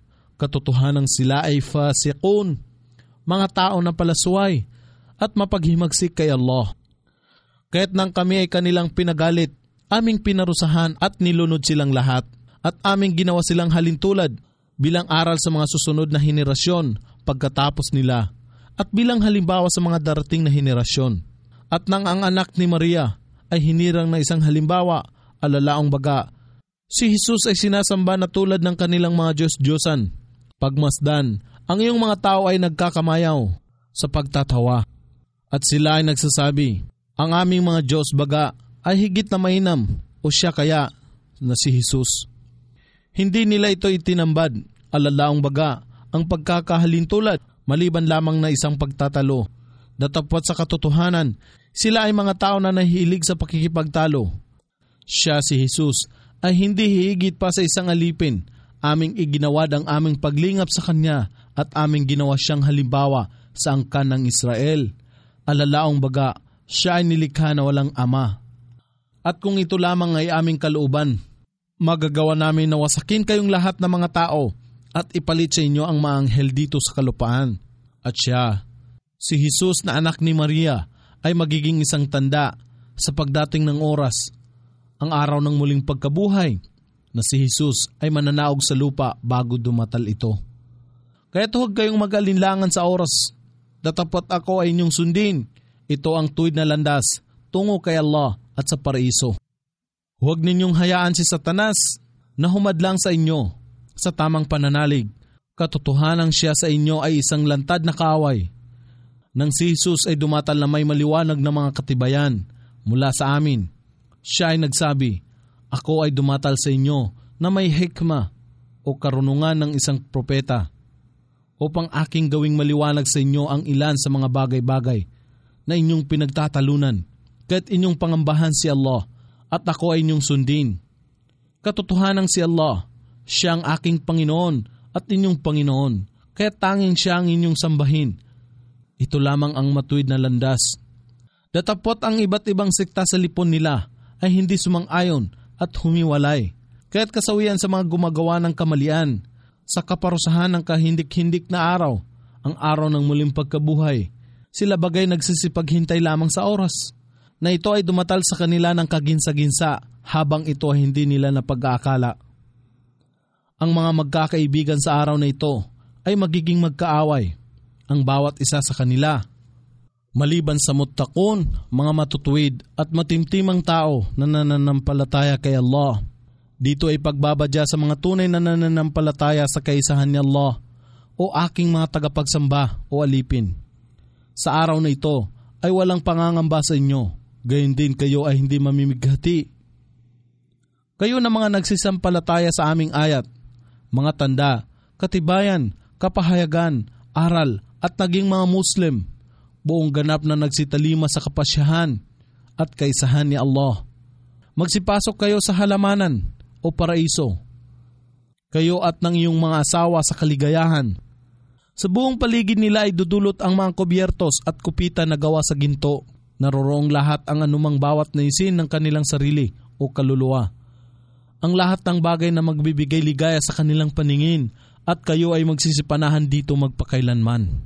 Katotohanan sila ay fasiqun, mga tao na palasway at mapaghimagsik kay Allah. Kaya't nang kami ay kanilang pinagalit, aming pinarusahan at nilunod silang lahat, at aming ginawa silang halintulad bilang aral sa mga susunod na henerasyon pagkatapos nila, at bilang halimbawa sa mga darating na henerasyon. At nang ang anak ni Maria ay hinirang na isang halimbawa, alalaong baga, si Jesus ay sinasamba na tulad ng kanilang mga Diyos-Diyosan. Pagmasdan, ang iyong mga tao ay nagkakamayaw sa pagtatawa. At sila ay nagsasabi, ang aming mga Diyos baga ay higit na mainam, o siya kaya na si Jesus. Hindi nila ito itinambad, alalaong baga, ang pagkakahalintulad maliban lamang na isang pagtatalo. Datapwat sa katotohanan, sila ay mga tao na nahihilig sa pakikipagtalo. Siya si Jesus ay hindi hihigit pa sa isang alipin. Aming iginawad ang aming paglingap sa Kanya at aming ginawa siyang halimbawa sa angkan ng Israel. Alalaong baga, siya ay nilikha na walang ama. At kung ito lamang ay aming kalooban, magagawa namin na wasakin kayong lahat ng mga tao at ipalit sa inyo ang mga anghel dito sa kalupaan. At siya, si Jesus na anak ni Maria, ay magiging isang tanda sa pagdating ng oras, ang araw ng muling pagkabuhay, na si Jesus ay mananaog sa lupa bago dumatal ito. Kaya huwag kayong mag-alinlangan sa oras. Datapat ako ay inyong sundin. Ito ang tuwid na landas tungo kay Allah at sa paraiso. Huwag ninyong hayaan si Satanas na humadlang sa inyo sa tamang pananalig. Katotohanan siya sa inyo ay isang lantad na kaaway. Nang si Jesus ay dumatal na may maliwanag na mga katibayan mula sa amin, siya ay nagsabi, ako ay dumatal sa inyo na may hikma o karunungan ng isang propeta upang aking gawing maliwanag sa inyo ang ilan sa mga bagay-bagay na inyong pinagtatalunan, kaya't inyong pangambahan si Allah at ako ay inyong sundin. Katotohanan si Allah, siya ang aking Panginoon at inyong Panginoon, kaya tanging siya ang inyong sambahin. Ito lamang ang matuwid na landas. Datapot ang iba't ibang sekta sa lipon nila ay hindi sumang-ayon at humiwalay, kaya't kasawian sa mga gumagawa ng kamalian, sa kaparusahan ng kahindik-hindik na araw, ang araw ng muling pagkabuhay, sila bagay nagsisipaghintay lamang sa oras, na ito ay dumatal sa kanila ng kaginsa-ginsa habang ito ay hindi nila napag-aakala. Ang mga magkakaibigan sa araw na ito ay magiging magkaaway, ang bawat isa sa kanila. Maliban sa muttaqun, mga matutuwid at matimtimang tao na nananampalataya kay Allah. Dito ay pagbabadya sa mga tunay na nananampalataya sa kaisahan ni Allah o aking mga tagapagsamba o alipin. Sa araw na ito ay walang pangangamba sa inyo, gayon din kayo ay hindi mamimighati. Kayo na mga nagsisampalataya sa aming ayat, mga tanda, katibayan, kapahayagan, aral at naging mga Muslim, buong ganap na nagsitalima sa kapasyahan at kaisahan ni Allah. Magsipasok kayo sa halamanan o paraiso, kayo at ng iyong mga asawa sa kaligayahan. Sa buong paligid nila ay dudulot ang mga kubyertos at kupita na gawa sa ginto. Naroroong lahat ang anumang bawat na isin ng kanilang sarili o kaluluwa. Ang lahat ng bagay na magbibigay ligaya sa kanilang paningin at kayo ay magsisipanahan dito magpakailanman.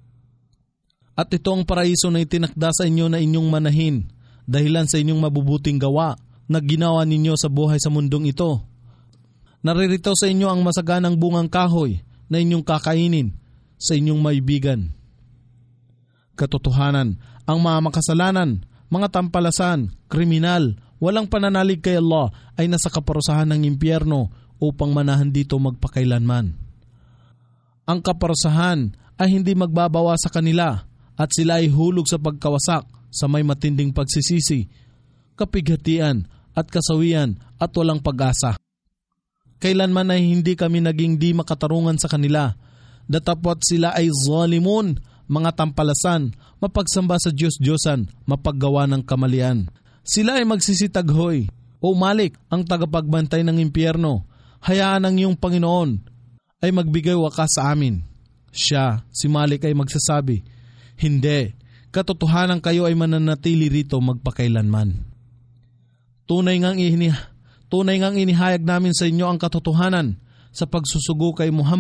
At ito ang paraiso na itinakda sa inyo na inyong manahin, dahilan sa inyong mabubuting gawa na ginawa ninyo sa buhay sa mundong ito. Naririto sa inyo ang masaganang bungang kahoy na inyong kakainin sa inyong maibigan. Katotohanan, ang mga makasalanan, mga tampalasan, kriminal, walang pananalig kay Allah ay nasa kaparusahan ng impyerno upang manahan dito magpakailanman. Ang kaparusahan ay hindi magbabawa sa kanila at sila ay hulog sa pagkawasak sa may matinding pagsisisi, kapighatian at kasawian at walang pag-asa. Kailanman ay hindi kami naging di makatarungan sa kanila, datapot sila ay zalimun, mga tampalasan, mapagsamba sa Diyos-Diyosan, mapaggawa ng kamalian. Sila ay magsisitaghoy, O Malik, ang tagapagbantay ng impyerno, hayaan ang iyong Panginoon ay magbigay wakas sa amin. Siya, si Malik ay magsasabi, hindi, katotohanan kayo ay mananatili rito magpakailanman. Tunay ngang, ihini, tunay ngang inihayag namin sa inyo ang katotohanan sa pagsusugo kay Muhammad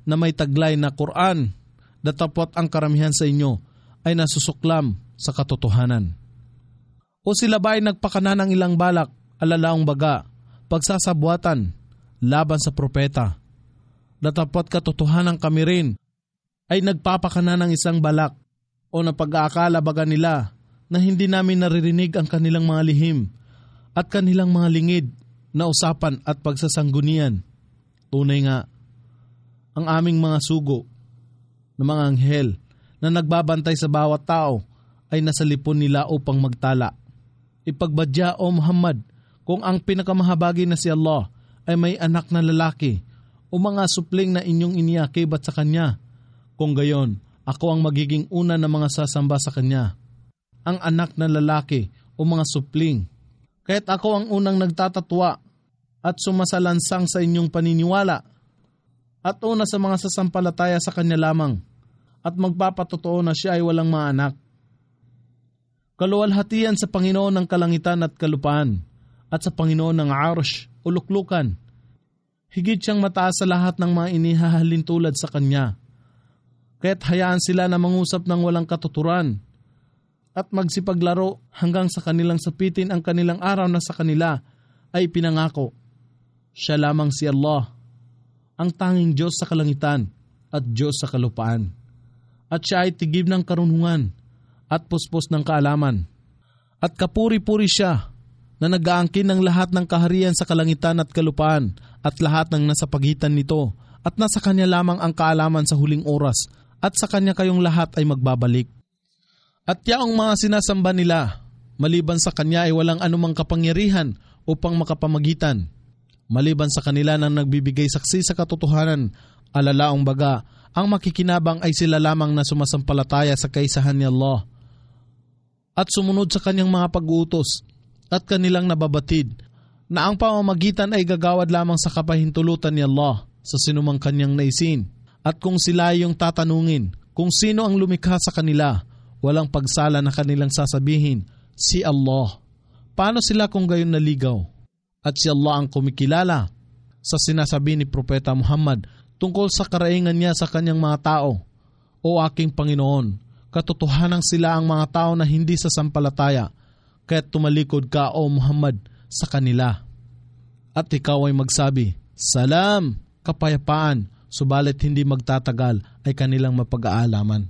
na may taglay na Quran, datapot ang karamihan sa inyo ay nasusuklam sa katotohanan. O sila ba ay nagpakana ng ilang balak, alalaong baga, pagsasabuatan, laban sa propeta? Datapot katotohanan kami rin ay nagpapakana ng isang balak o napag-aakala baga nila na hindi namin naririnig ang kanilang mga lihim at kanilang mga lingid na usapan at pagsasanggunian. Tunay nga, ang aming mga sugo na mga anghel na nagbabantay sa bawat tao ay nasa lipon nila upang magtala. Ipagbadya o Muhammad kung ang pinakamahabagi na si Allah ay may anak na lalaki o mga supling na inyong iniakibat sa kanya. Kung gayon, ako ang magiging una na mga sasamba sa kanya. Ang anak na lalaki o mga supling. Kaya't ako ang unang nagtatatwa at sumasalansang sa inyong paniniwala at una sa mga sasampalataya sa kanya lamang at magpapatotoo na siya ay walang mga anak. Kaluwalhatian sa Panginoon ng kalangitan at kalupaan at sa Panginoon ng Arsh o luklukan. Higit siyang mataas sa lahat ng mga inihahalin tulad sa kanya. Kaya't hayaan sila na mangusap ng walang katuturan at magsipaglaro hanggang sa kanilang sapitin ang kanilang araw na sa kanila ay pinangako. Siya lamang si Allah, ang tanging Diyos sa kalangitan at Diyos sa kalupaan. At siya ay tigib ng karunungan at puspos ng kaalaman. At kapuri-puri siya na nag-aangkin ng lahat ng kaharian sa kalangitan at kalupaan at lahat ng nasa pagitan nito at nasa kanya lamang ang kaalaman sa huling oras at sa kanya kayong lahat ay magbabalik. At yaong mga sinasamba nila, maliban sa kanya ay walang anumang kapangyarihan upang makapamagitan. Maliban sa kanila nang nagbibigay saksi sa katotohanan, alalaong baga, ang makikinabang ay sila lamang na sumasampalataya sa kaisahan ni Allah at sumunod sa kanyang mga pag-uutos at kanilang nababatid na ang pamamagitan ay gagawad lamang sa kapahintulutan ni Allah sa sinumang kanyang naisin. At kung sila yung tatanungin kung sino ang lumikha sa kanila, walang pagsala na kanilang sasabihin, si Allah. Paano sila kung gayon naligaw? At si Allah ang kumikilala sa sinasabi ni Propeta Muhammad tungkol sa karaingan niya sa kanyang mga tao. O aking Panginoon, katotohanan sila ang mga tao na hindi sasampalataya, kaya't tumalikod ka o Muhammad sa kanila. At ikaw ay magsabi, Salam, kapayapaan, subalit hindi magtatagal ay kanilang mapag-aalaman.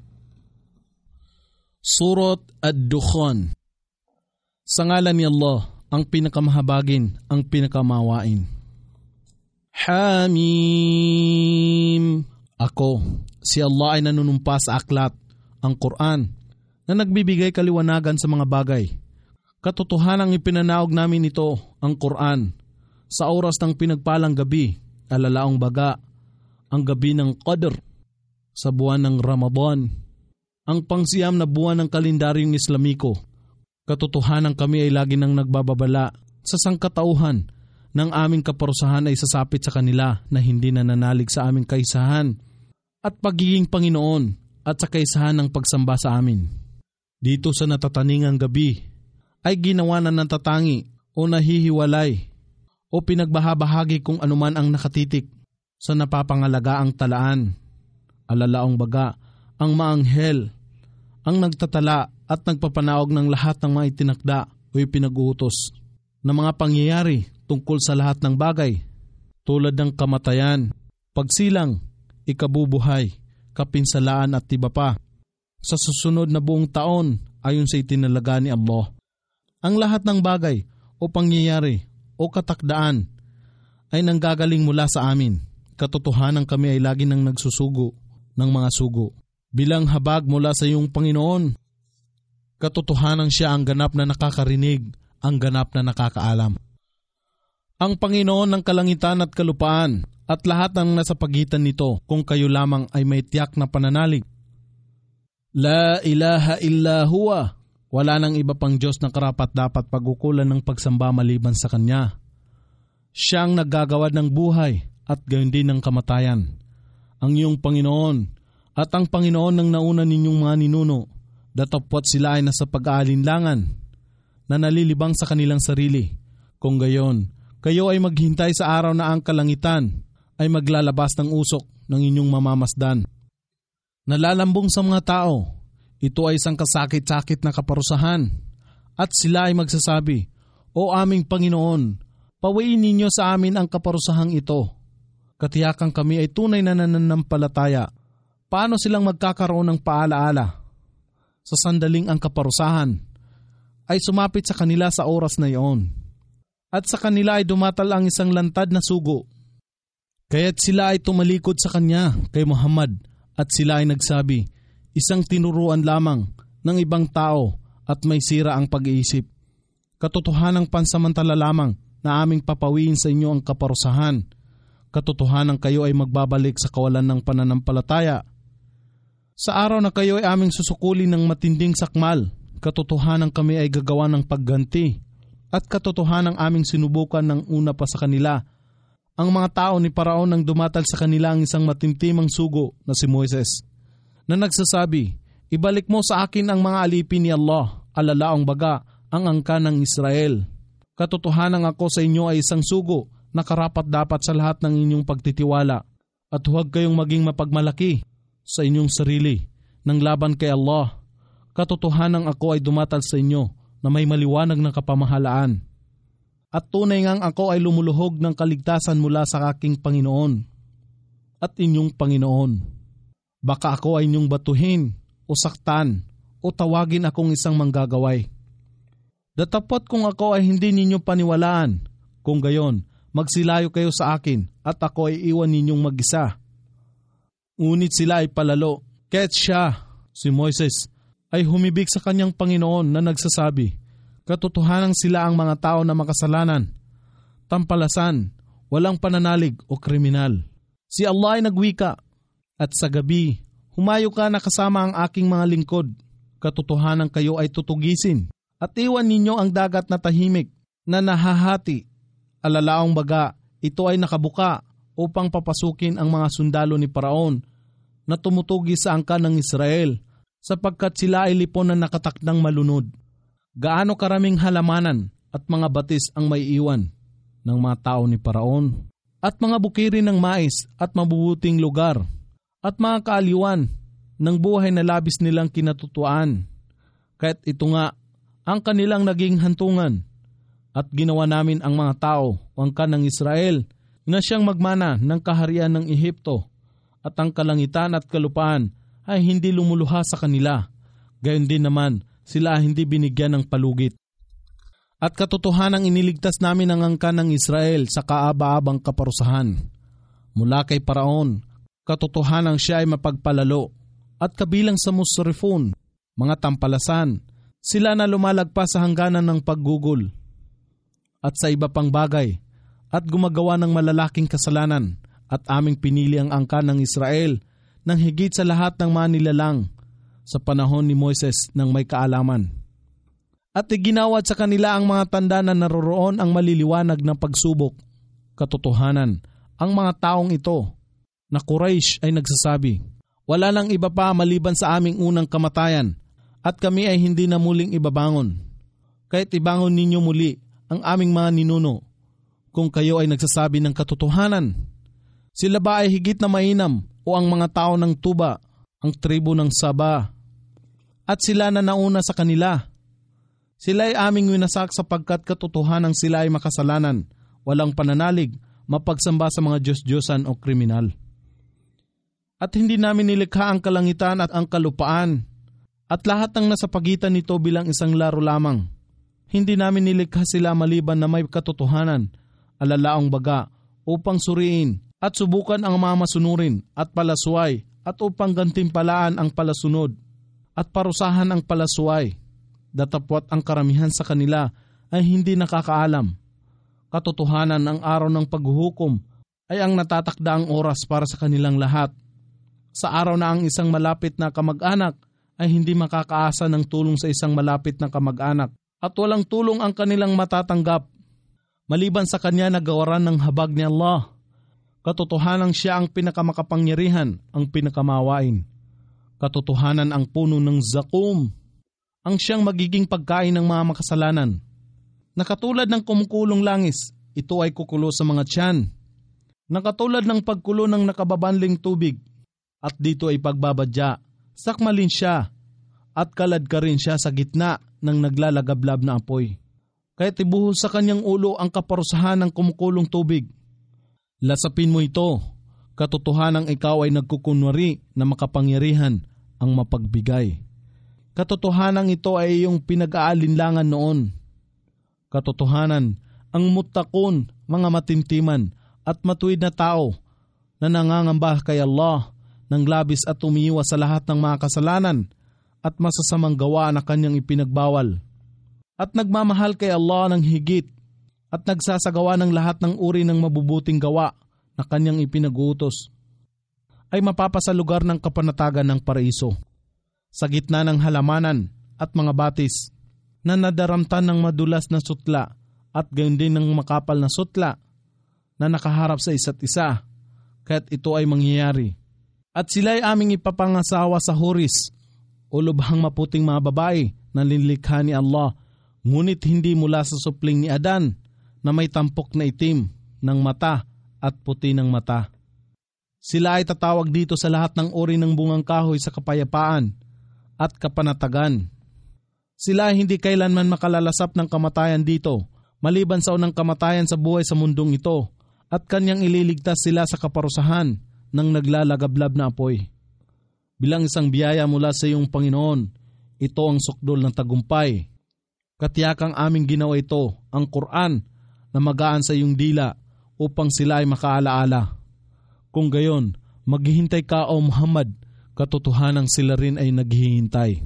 Surat Ad-Dukhan. Sa ngalan ni Allah, ang pinakamahabagin, ang pinakamawain. Hamim. Ako, si Allah ay nanunumpa sa aklat, ang Quran, na nagbibigay kaliwanagan sa mga bagay. Katotohanang ipinanaog namin ito, ang Quran, sa oras ng pinagpalang gabi, alalaong baga, ang gabi ng Qadr, sa buwan ng Ramadan, ang pangsiyam na buwan ng kalendaryong Islamiko. Katotohanan kami ay lagi nang nagbababala sa sangkatauhan ng aming kaparusahan ay sasapit sa kanila na hindi nananalig sa aming kaisahan at pagiging Panginoon at sa kaisahan ng pagsamba sa amin. Dito sa natataningang gabi ay ginawa na natatangi o nahihiwalay o pinagbahabahagi kung anuman ang nakatitik sa napapangalagaang talaan. Alalaong baga, ang maanghel, ang nagtatala at nagpapanaog ng lahat ng mga itinakda o ipinag-uutos na mga pangyayari tungkol sa lahat ng bagay tulad ng kamatayan, pagsilang, ikabubuhay, kapinsalaan at iba pa sa susunod na buong taon ayon sa itinalaga ni Allah. Ang lahat ng bagay o pangyayari o katakdaan ay nanggagaling mula sa amin. Katotohanan kami ay lagi nang nagsusugo ng mga sugo bilang habag mula sa iyong Panginoon. Katotohanan siya ang ganap na nakakarinig, ang ganap na nakakaalam. Ang Panginoon ng kalangitan at kalupaan at lahat ng nasa pagitan nito kung kayo lamang ay may tiyak na pananalig. La ilaha illa huwa. Wala nang iba pang Diyos na karapat dapat pagkukulan ng pagsamba maliban sa Kanya. Siyang naggagawad ng buhay at gayon din ng kamatayan. Ang iyong Panginoon at ang Panginoon ng nauna ninyong mga ninuno, datapwat sila ay nasa pag-aalinlangan na nalilibang sa kanilang sarili. Kung gayon, kayo ay maghintay sa araw na ang kalangitan ay maglalabas ng usok ng inyong mamamasdan. Nalalambong sa mga tao, ito ay isang kasakit-sakit na kaparusahan. At sila ay magsasabi, O aming Panginoon, pawiin ninyo sa amin ang kaparusahang ito. Katiyakang kami ay tunay na nananampalataya. Paano silang magkakaroon ng paalaala? Sa sandaling ang kaparusahan ay sumapit sa kanila sa oras na iyon. At sa kanila ay dumatal ang isang lantad na sugo. Kaya't sila ay tumalikod sa kanya kay Muhammad at sila ay nagsabi, isang tinuruan lamang ng ibang tao at may sira ang pag-iisip. Katotohanang pansamantala lamang na aming papawiin sa inyo ang kaparusahan. Katotohanan kayo ay magbabalik sa kawalan ng pananampalataya. Sa araw na kayo ay aming susukulin ng matinding sakmal, katotohanan kami ay gagawa ng pagganti. At katotohanan aming sinubukan ng una pa sa kanila. Ang mga tao ni Paraon nang dumatal sa kanila ang isang matimtimang sugo na si Moises, na nagsasabi, ibalik mo sa akin ang mga alipin ni Allah, alalaong baga, ang angka ng Israel. Katotohanan ako sa inyo ay isang sugo na karapat dapat sa lahat ng inyong pagtitiwala at huwag kayong maging mapagmalaki sa inyong sarili ng laban kay Allah. Katotohanan ako ay dumatal sa inyo na may maliwanag na kapamahalaan. At tunay ngang ako ay lumuluhog ng kaligtasan mula sa aking Panginoon at inyong Panginoon. Baka ako ay inyong batuhin o saktan o tawagin akong isang manggagaway. Datapot kung ako ay hindi ninyo paniwalaan, kung gayon, magsilayo kayo sa akin at ako ay iwan ninyong mag-isa. Ngunit sila ay palalo, kaya't siya, si Moises, ay humibig sa kanyang Panginoon na nagsasabi, katotohanan sila ang mga tao na makasalanan, tampalasan, walang pananalig o kriminal. Si Allah ay nagwika, at sa gabi, humayo ka na kasama ang aking mga lingkod. Katotohanan kayo ay tutugisin at iwan ninyo ang dagat na tahimik na nahahati. Alalaong baga, ito ay nakabuka upang papasukin ang mga sundalo ni Paraon na tumutugi sa angka ng Israel sapagkat sila ay lipon na nakatakdang malunod. Gaano karaming halamanan at mga batis ang may iwan ng mga tao ni Paraon at mga bukirin ng mais at mabubuting lugar at mga kaaliwan ng buhay na labis nilang kinatutuan. Kaya't ito nga ang kanilang naging hantungan at ginawa namin ang mga tao o angkan ng Israel na siyang magmana ng kaharian ng Ehipto at ang kalangitan at kalupaan ay hindi lumuluha sa kanila. Gayon din naman sila hindi binigyan ng palugit. At katotohanang iniligtas namin ang angkan ng Israel sa kaaba-abang kaparusahan. Mula kay Paraon, katotohanang siya ay mapagpalalo at kabilang sa musrifun, mga tampalasan, sila na lumalagpas sa hangganan ng paggugol at sa iba pang bagay at gumagawa ng malalaking kasalanan at aming pinili ang angkan ng Israel nang higit sa lahat ng mga nilalang sa panahon ni Moises nang may kaalaman. At iginawad sa kanila ang mga tanda na naroroon ang maliliwanag ng pagsubok. Katotohanan, ang mga taong ito na Quraysh ay nagsasabi, wala nang iba pa maliban sa aming unang kamatayan at kami ay hindi na muling ibabangon. Kahit ibangon ninyo muli ang aming mga ninuno kung kayo ay nagsasabi ng katotohanan. Sila ba ay higit na mainam o ang mga tao ng Tuba, ang tribo ng Saba? At sila na nauna sa kanila. Sila ay aming winasak sapagkat katotohanan sila ay makasalanan, walang pananalig, mapagsamba sa mga Diyos-Diyosan o kriminal. At hindi namin nilikha ang kalangitan at ang kalupaan at lahat ng nasa pagitan nito bilang isang laro lamang. Hindi namin nilikha sila maliban na may katotohanan, alalaong baga, upang suriin at subukan ang mga masunurin at palasway at upang gantimpalaan ang palasunod at parusahan ang palasway. Datapwat ang karamihan sa kanila ay hindi nakakaalam. Katotohanan ang araw ng paghuhukom ay ang natatakdaang oras para sa kanilang lahat. Sa araw na ang isang malapit na kamag-anak ay hindi makakaasa ng tulong sa isang malapit na kamag-anak at walang tulong ang kanilang matatanggap maliban sa kanya na gawaran ng habag ni Allah. Katotohanan siya ang pinakamakapangyarihan, ang pinakamawain. Katotohanan ang puno ng zakum, ang siyang magiging pagkain ng mga makasalanan. Na katulad ng kumukulong langis, ito ay kukulo sa mga tiyan. Nakatulad ng pagkulo ng nakababanling tubig, at dito ay pagbabadya, sakmalin siya, at kalad ka rin siya sa gitna ng naglalagablab na apoy. Kaya't ibuhos sa kanyang ulo ang kaparusahan ng kumukulong tubig. Lasapin mo ito, katotohanang ikaw ay nagkukunwari na makapangyarihan ang mapagbigay. Katotohanan ito ay iyong pinag-aalinlangan noon. Katotohanan, ang mutakon, mga matimtiman at matuwid na tao na nangangamba kay Allah ng labis at umiiwas sa lahat ng mga kasalanan at masasamang gawa na kanyang ipinagbawal. At nagmamahal kay Allah ng higit at nagsasagawa ng lahat ng uri ng mabubuting gawa na kanyang ipinag-uutos, ay mapapasa lugar ng kapanatagan ng paraiso, sa gitna ng halamanan at mga batis na nadaramtan ng madulas na sutla at gayon din ng makapal na sutla na nakaharap sa isa't isa, kaya't ito ay mangyayari. At sila ay aming ipapangasawa sa huris o lubhang maputing mga babae na linlikha ni Allah, ngunit hindi mula sa supling ni Adan na may tampok na itim ng mata at puti ng mata. Sila ay tatawag dito sa lahat ng uri ng bungang kahoy sa kapayapaan at kapanatagan. Sila ay hindi kailanman makalalasap ng kamatayan dito, maliban sa unang kamatayan sa buhay sa mundong ito, at kanyang ililigtas sila sa kaparusahan ng naglalagablab na apoy. Bilang isang biyaya mula sa iyong Panginoon, ito ang sukdol ng tagumpay. Katiyakang aming ginawa ito, ang Quran, na magaan sa iyong dila upang sila ay makaalaala. Kung gayon, maghihintay ka o Muhammad, katotohanang sila rin ay naghihintay.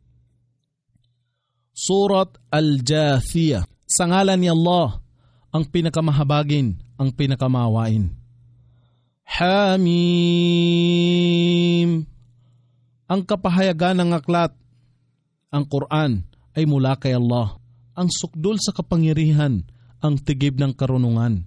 Surat Al-Jathiyah. Sa ngalan ni Allah, ang pinakamahabagin, ang pinakamawain. Hamim. Ang kapahayagan ng aklat, ang Quran, ay mula kay Allah, ang sukdol sa kapangyarihan, ang tigib ng karunungan.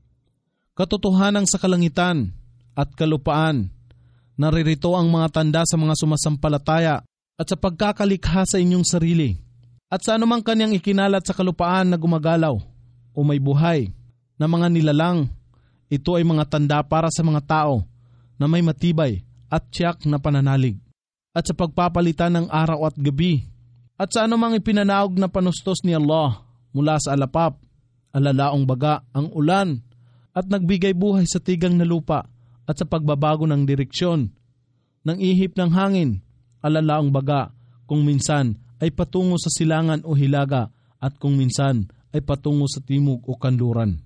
Katotohanan sa kalangitan at kalupaan, naririto ang mga tanda sa mga sumasampalataya at sa pagkakalikha sa inyong sarili, at sa anumang kanyang ikinalat sa kalupaan na gumagalaw o may buhay na mga nilalang. Ito ay mga tanda para sa mga tao na may matibay at tiyak na pananalig, at sa pagpapalitan ng araw at gabi, at sa anumang ipinanaog na panustos ni Allah mula sa alapap, alalaong baga, ang ulan, at nagbigay buhay sa tigang na lupa, at sa pagbabago ng direksyon ng ihip ng hangin, alalaong baga, kung minsan ay patungo sa silangan o hilaga, at kung minsan ay patungo sa timog o kanluran.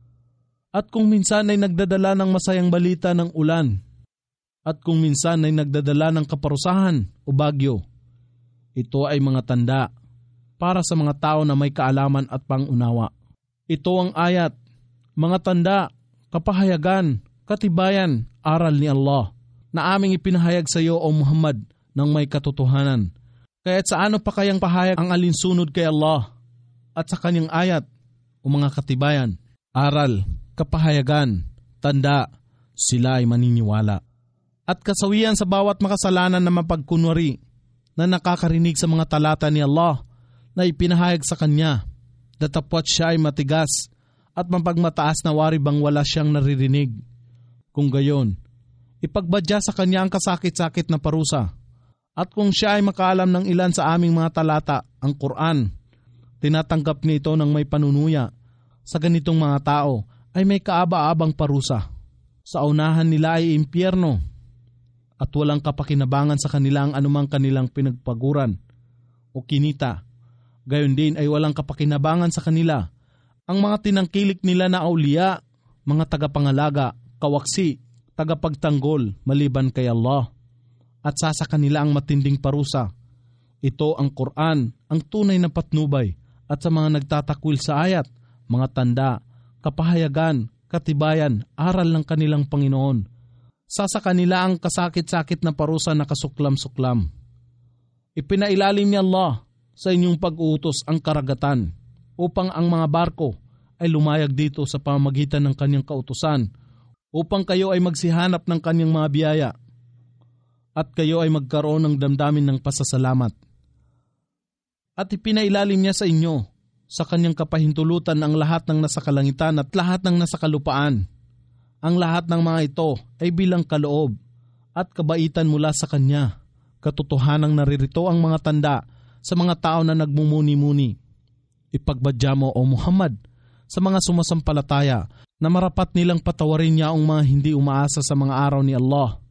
At kung minsan ay nagdadala ng masayang balita ng ulan, at kung minsan ay nagdadala ng kaparusahan o bagyo. Ito ay mga tanda para sa mga tao na may kaalaman at pangunawa. Ito ang ayat, mga tanda, kapahayagan, katibayan, aral ni Allah, na aming ipinahayag sa iyo o Muhammad ng may katotohanan. Kaya't sa ano pa kayang pahayag ang alinsunod kay Allah at sa kanyang ayat o mga katibayan, aral, kapahayagan, tanda, sila ay maniniwala. At kasawian sa bawat makasalanan na mapagkunwari na nakakarinig sa mga talata ni Allah na ipinahayag sa kanya, datapwat siya ay matigas at mapagmataas na wari bang wala siyang naririnig. Kung gayon, ipagbadya sa kanya ang kasakit-sakit na parusa. At kung siya ay makaalam ng ilan sa aming mga talata, ang Quran, tinatanggap nito ng may panunuya sa ganitong mga tao ay may kaaba-abang parusa. Sa unahan nila ay impyerno at walang kapakinabangan sa kanila ang anumang kanilang pinagpaguran o kinita. Gayon din ay walang kapakinabangan sa kanila ang mga tinangkilik nila na auliya, mga tagapangalaga, kawaksi, tagapagtanggol maliban kay Allah. At sa sa kanila ang matinding parusa. Ito ang Quran, ang tunay na patnubay, at sa mga nagtatakwil sa ayat, mga tanda, kapahayagan, katibayan, aral ng kanilang Panginoon. Sa sa kanila ang kasakit-sakit na parusa na kasuklam-suklam. Ipinailalim ni Allah sa inyong pag-uutos ang karagatan upang ang mga barko ay lumayag dito sa pamamagitan ng kanyang kautusan upang kayo ay magsihanap ng kanyang mga biyaya at kayo ay magkaroon ng damdamin ng pasasalamat. At ipinailalim niya sa inyo sa kanyang kapahintulutan ang lahat ng nasa kalangitan at lahat ng nasa kalupaan, Ang lahat ng mga ito ay bilang kaloob at kabaitan mula sa Kanya. Katotohanang naririto ang mga tanda sa mga tao na nagmumuni-muni. Ipagbadya mo, O Muhammad, sa mga sumasampalataya na marapat nilang patawarin niya ang mga hindi umaasa sa mga araw ni Allah.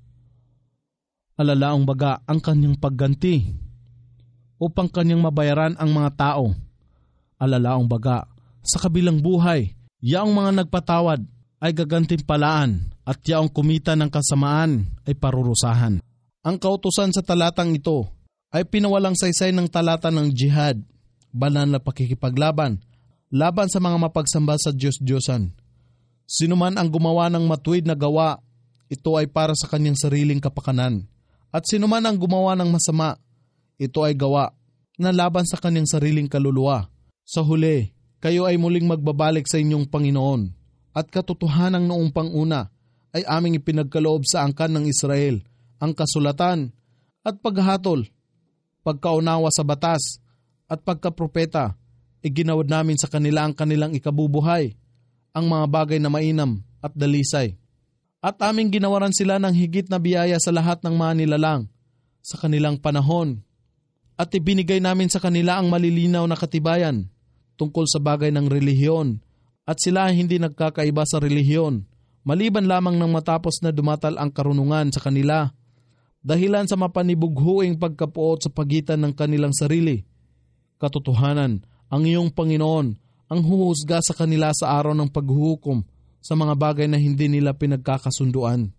Alalaong baga ang kanyang pagganti upang kanyang mabayaran ang mga tao. Alalaong baga sa kabilang buhay, yaong mga nagpatawad ay gagantimpalaan at yaong kumita ng kasamaan ay parurusahan. Ang kautusan sa talatang ito ay pinawalang saysay ng talata ng jihad, banal na pakikipaglaban, laban sa mga mapagsamba sa Diyos-Diyosan. Sino man ang gumawa ng matuwid na gawa, ito ay para sa kanyang sariling kapakanan. At sino man ang gumawa ng masama, ito ay gawa na laban sa kanyang sariling kaluluwa. Sa huli, kayo ay muling magbabalik sa inyong Panginoon. At katotohanang noong panguna ay aming ipinagkaloob sa angkan ng Israel ang kasulatan at paghahatol, pagkaunawa sa batas at pagkapropeta. Iginawad namin sa kanila ang kanilang ikabubuhay, ang mga bagay na mainam at dalisay. At aming ginawaran sila ng higit na biyaya sa lahat ng mga nilalang sa kanilang panahon. At ibinigay namin sa kanila ang malilinaw na katibayan tungkol sa bagay ng relihiyon. At sila ay hindi nagkakaiba sa relihiyon, maliban lamang ng matapos na dumatal ang karunungan sa kanila, dahilan sa mapanibughuing pagkapuot sa pagitan ng kanilang sarili. Katotohanan, ang iyong Panginoon ang huhusga sa kanila sa araw ng paghuhukom sa mga bagay na hindi nila pinagkakasunduan.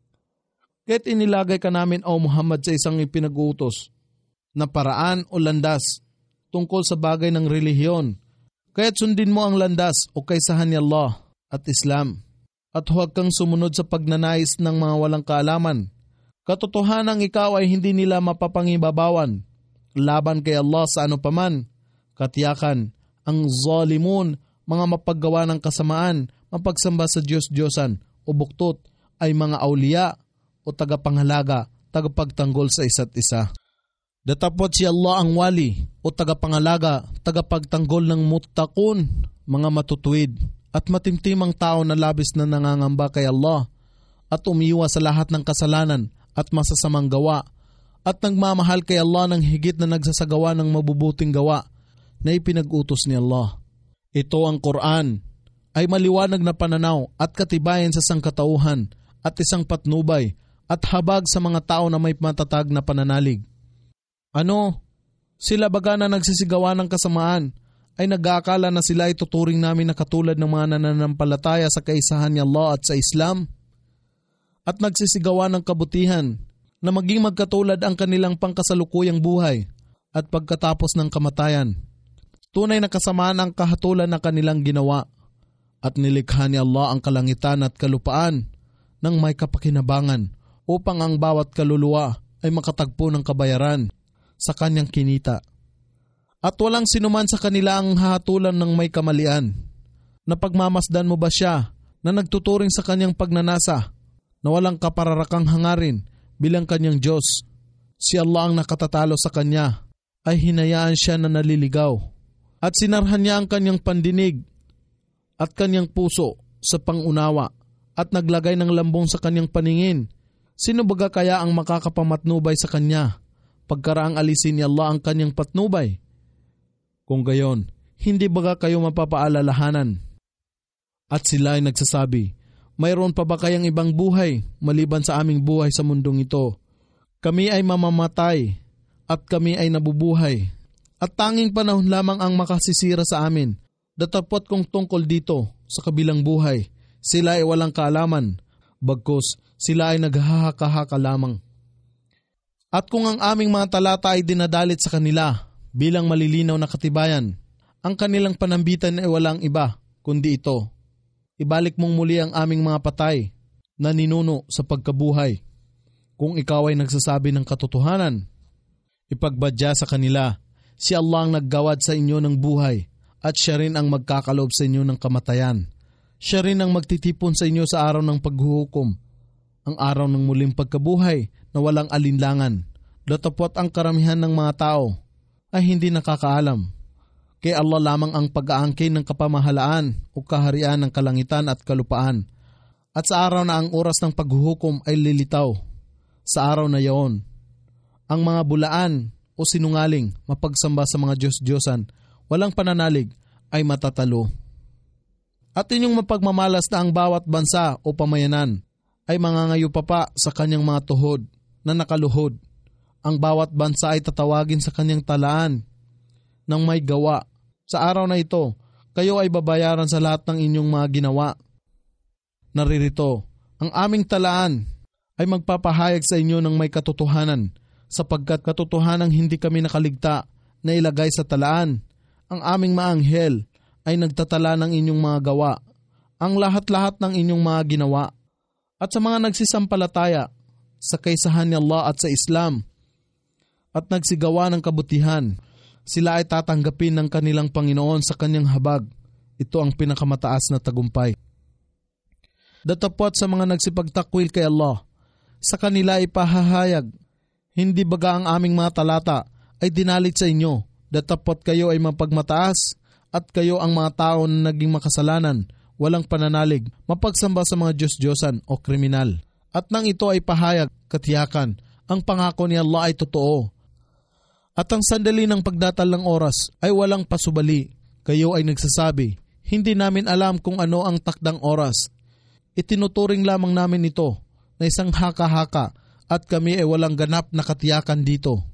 Kaya't inilagay ka namin, O Muhammad, sa isang ipinag-utos na paraan o landas tungkol sa bagay ng relihiyon. Kaya't sundin mo ang landas o kaysahan ni Allah at Islam at huwag kang sumunod sa pagnanais ng mga walang kaalaman. Katotohanang ikaw ay hindi nila mapapangibabawan laban kay Allah sa ano paman. Katiyakan, ang zalimun, mga mapaggawa ng kasamaan, mapagsamba sa Diyos-Diyosan o buktot ay mga awliya o tagapanghalaga, tagapagtanggol sa isa't isa. Datapot si Allah ang wali o tagapangalaga, tagapagtanggol ng muttaqun, mga matutuwid at matimtimang tao na labis na nangangamba kay Allah at umiiwas sa lahat ng kasalanan at masasamang gawa at nagmamahal kay Allah ng higit na nagsasagawa ng mabubuting gawa na ipinag-utos ni Allah. Ito ang Quran ay maliwanag na pananaw at katibayan sa sangkatauhan at isang patnubay at habag sa mga tao na may matatag na pananalig. Ano? Sila baga na nagsisigawa ng kasamaan ay nag-aakala na sila ay tuturing namin na katulad ng mga nananampalataya sa kaisahan ni Allah at sa Islam? At nagsisigawa ng kabutihan na maging magkatulad ang kanilang pangkasalukuyang buhay at pagkatapos ng kamatayan. Tunay na kasamaan ang kahatulan na kanilang ginawa at nilikha ni Allah ang kalangitan at kalupaan ng may kapakinabangan upang ang bawat kaluluwa ay makatagpo ng kabayaran sa kanyang kinita. At walang sinuman sa kanila ang hahatulan ng may kamalian. Napagmamasdan mo ba siya na nagtuturing sa kanyang pagnanasa na walang kapararakang hangarin bilang kanyang Diyos? Si Allah ang nakatatalo sa kanya ay hinayaan siya na naliligaw at sinarhan niya ang kanyang pandinig at kanyang puso sa pangunawa at naglagay ng lambong sa kanyang paningin. Sino baga kaya ang makakapamatnubay sa kanya pagkaraang alisin ni Allah ang kanyang patnubay? Kung gayon, hindi baga kayo mapapaalalahanan? At sila ay nagsasabi, mayroon pa ba kayang ibang buhay maliban sa aming buhay sa mundong ito? Kami ay mamamatay at kami ay nabubuhay. At tanging panahon lamang ang makasisira sa amin. Datapot kong tungkol dito sa kabilang buhay, sila ay walang kaalaman, bagkus sila ay naghahaka-haka lamang. At kung ang aming mga talata ay dinadalit sa kanila bilang malilinaw na katibayan, ang kanilang panambitan ay walang iba kundi ito. Ibalik mong muli ang aming mga patay na ninuno sa pagkabuhay. Kung ikaw ay nagsasabi ng katotohanan, ipagbadya sa kanila, si Allah ang naggawad sa inyo ng buhay at siya rin ang magkakaloob sa inyo ng kamatayan. Siya rin ang magtitipon sa inyo sa araw ng paghuhukom, ang araw ng muling pagkabuhay na walang alinlangan. Datapot ang karamihan ng mga tao ay hindi nakakaalam. Kay Allah lamang ang pag-aangkin ng kapamahalaan o kaharian ng kalangitan at kalupaan. At sa araw na ang oras ng paghuhukom ay lilitaw, sa araw na yaon, ang mga bulaan o sinungaling mapagsamba sa mga Diyos-Diyosan, walang pananalig, ay matatalo. At inyong mapagmamalas na ang bawat bansa o pamayanan ay mangangayo pa pa sa kanyang mga tuhod na nakaluhod. Ang bawat bansa ay tatawagin sa kanyang talaan ng may gawa. Sa araw na ito, kayo ay babayaran sa lahat ng inyong mga ginawa. Naririto, ang aming talaan ay magpapahayag sa inyo ng may katotohanan, sapagkat katotohanang hindi kami nakaligta na ilagay sa talaan. Ang aming maanghel ay nagtatala ng inyong mga gawa, ang lahat-lahat ng inyong mga ginawa. At sa mga nagsisampalataya sa kaysahan ni Allah at sa Islam at nagsigawa ng kabutihan, sila ay tatanggapin ng kanilang Panginoon sa kanyang habag. Ito ang pinakamataas na tagumpay. Datapwat sa mga nagsipagtakwil kay Allah, sa kanila ipahahayag, hindi baga ang aming mga talata ay dinalit sa inyo, datapwat kayo ay mapagmataas at kayo ang mga tao na naging makasalanan, walang pananalig, mapagsamba sa mga Diyos-Diyosan o kriminal. At nang ito ay pahayag, katiyakan, ang pangako ni Allah ay totoo. At ang sandali ng pagdatal ng oras ay walang pasubali. Kayo ay nagsasabi, hindi namin alam kung ano ang takdang oras. Itinuturing lamang namin ito na isang haka-haka at kami ay walang ganap na katiyakan dito.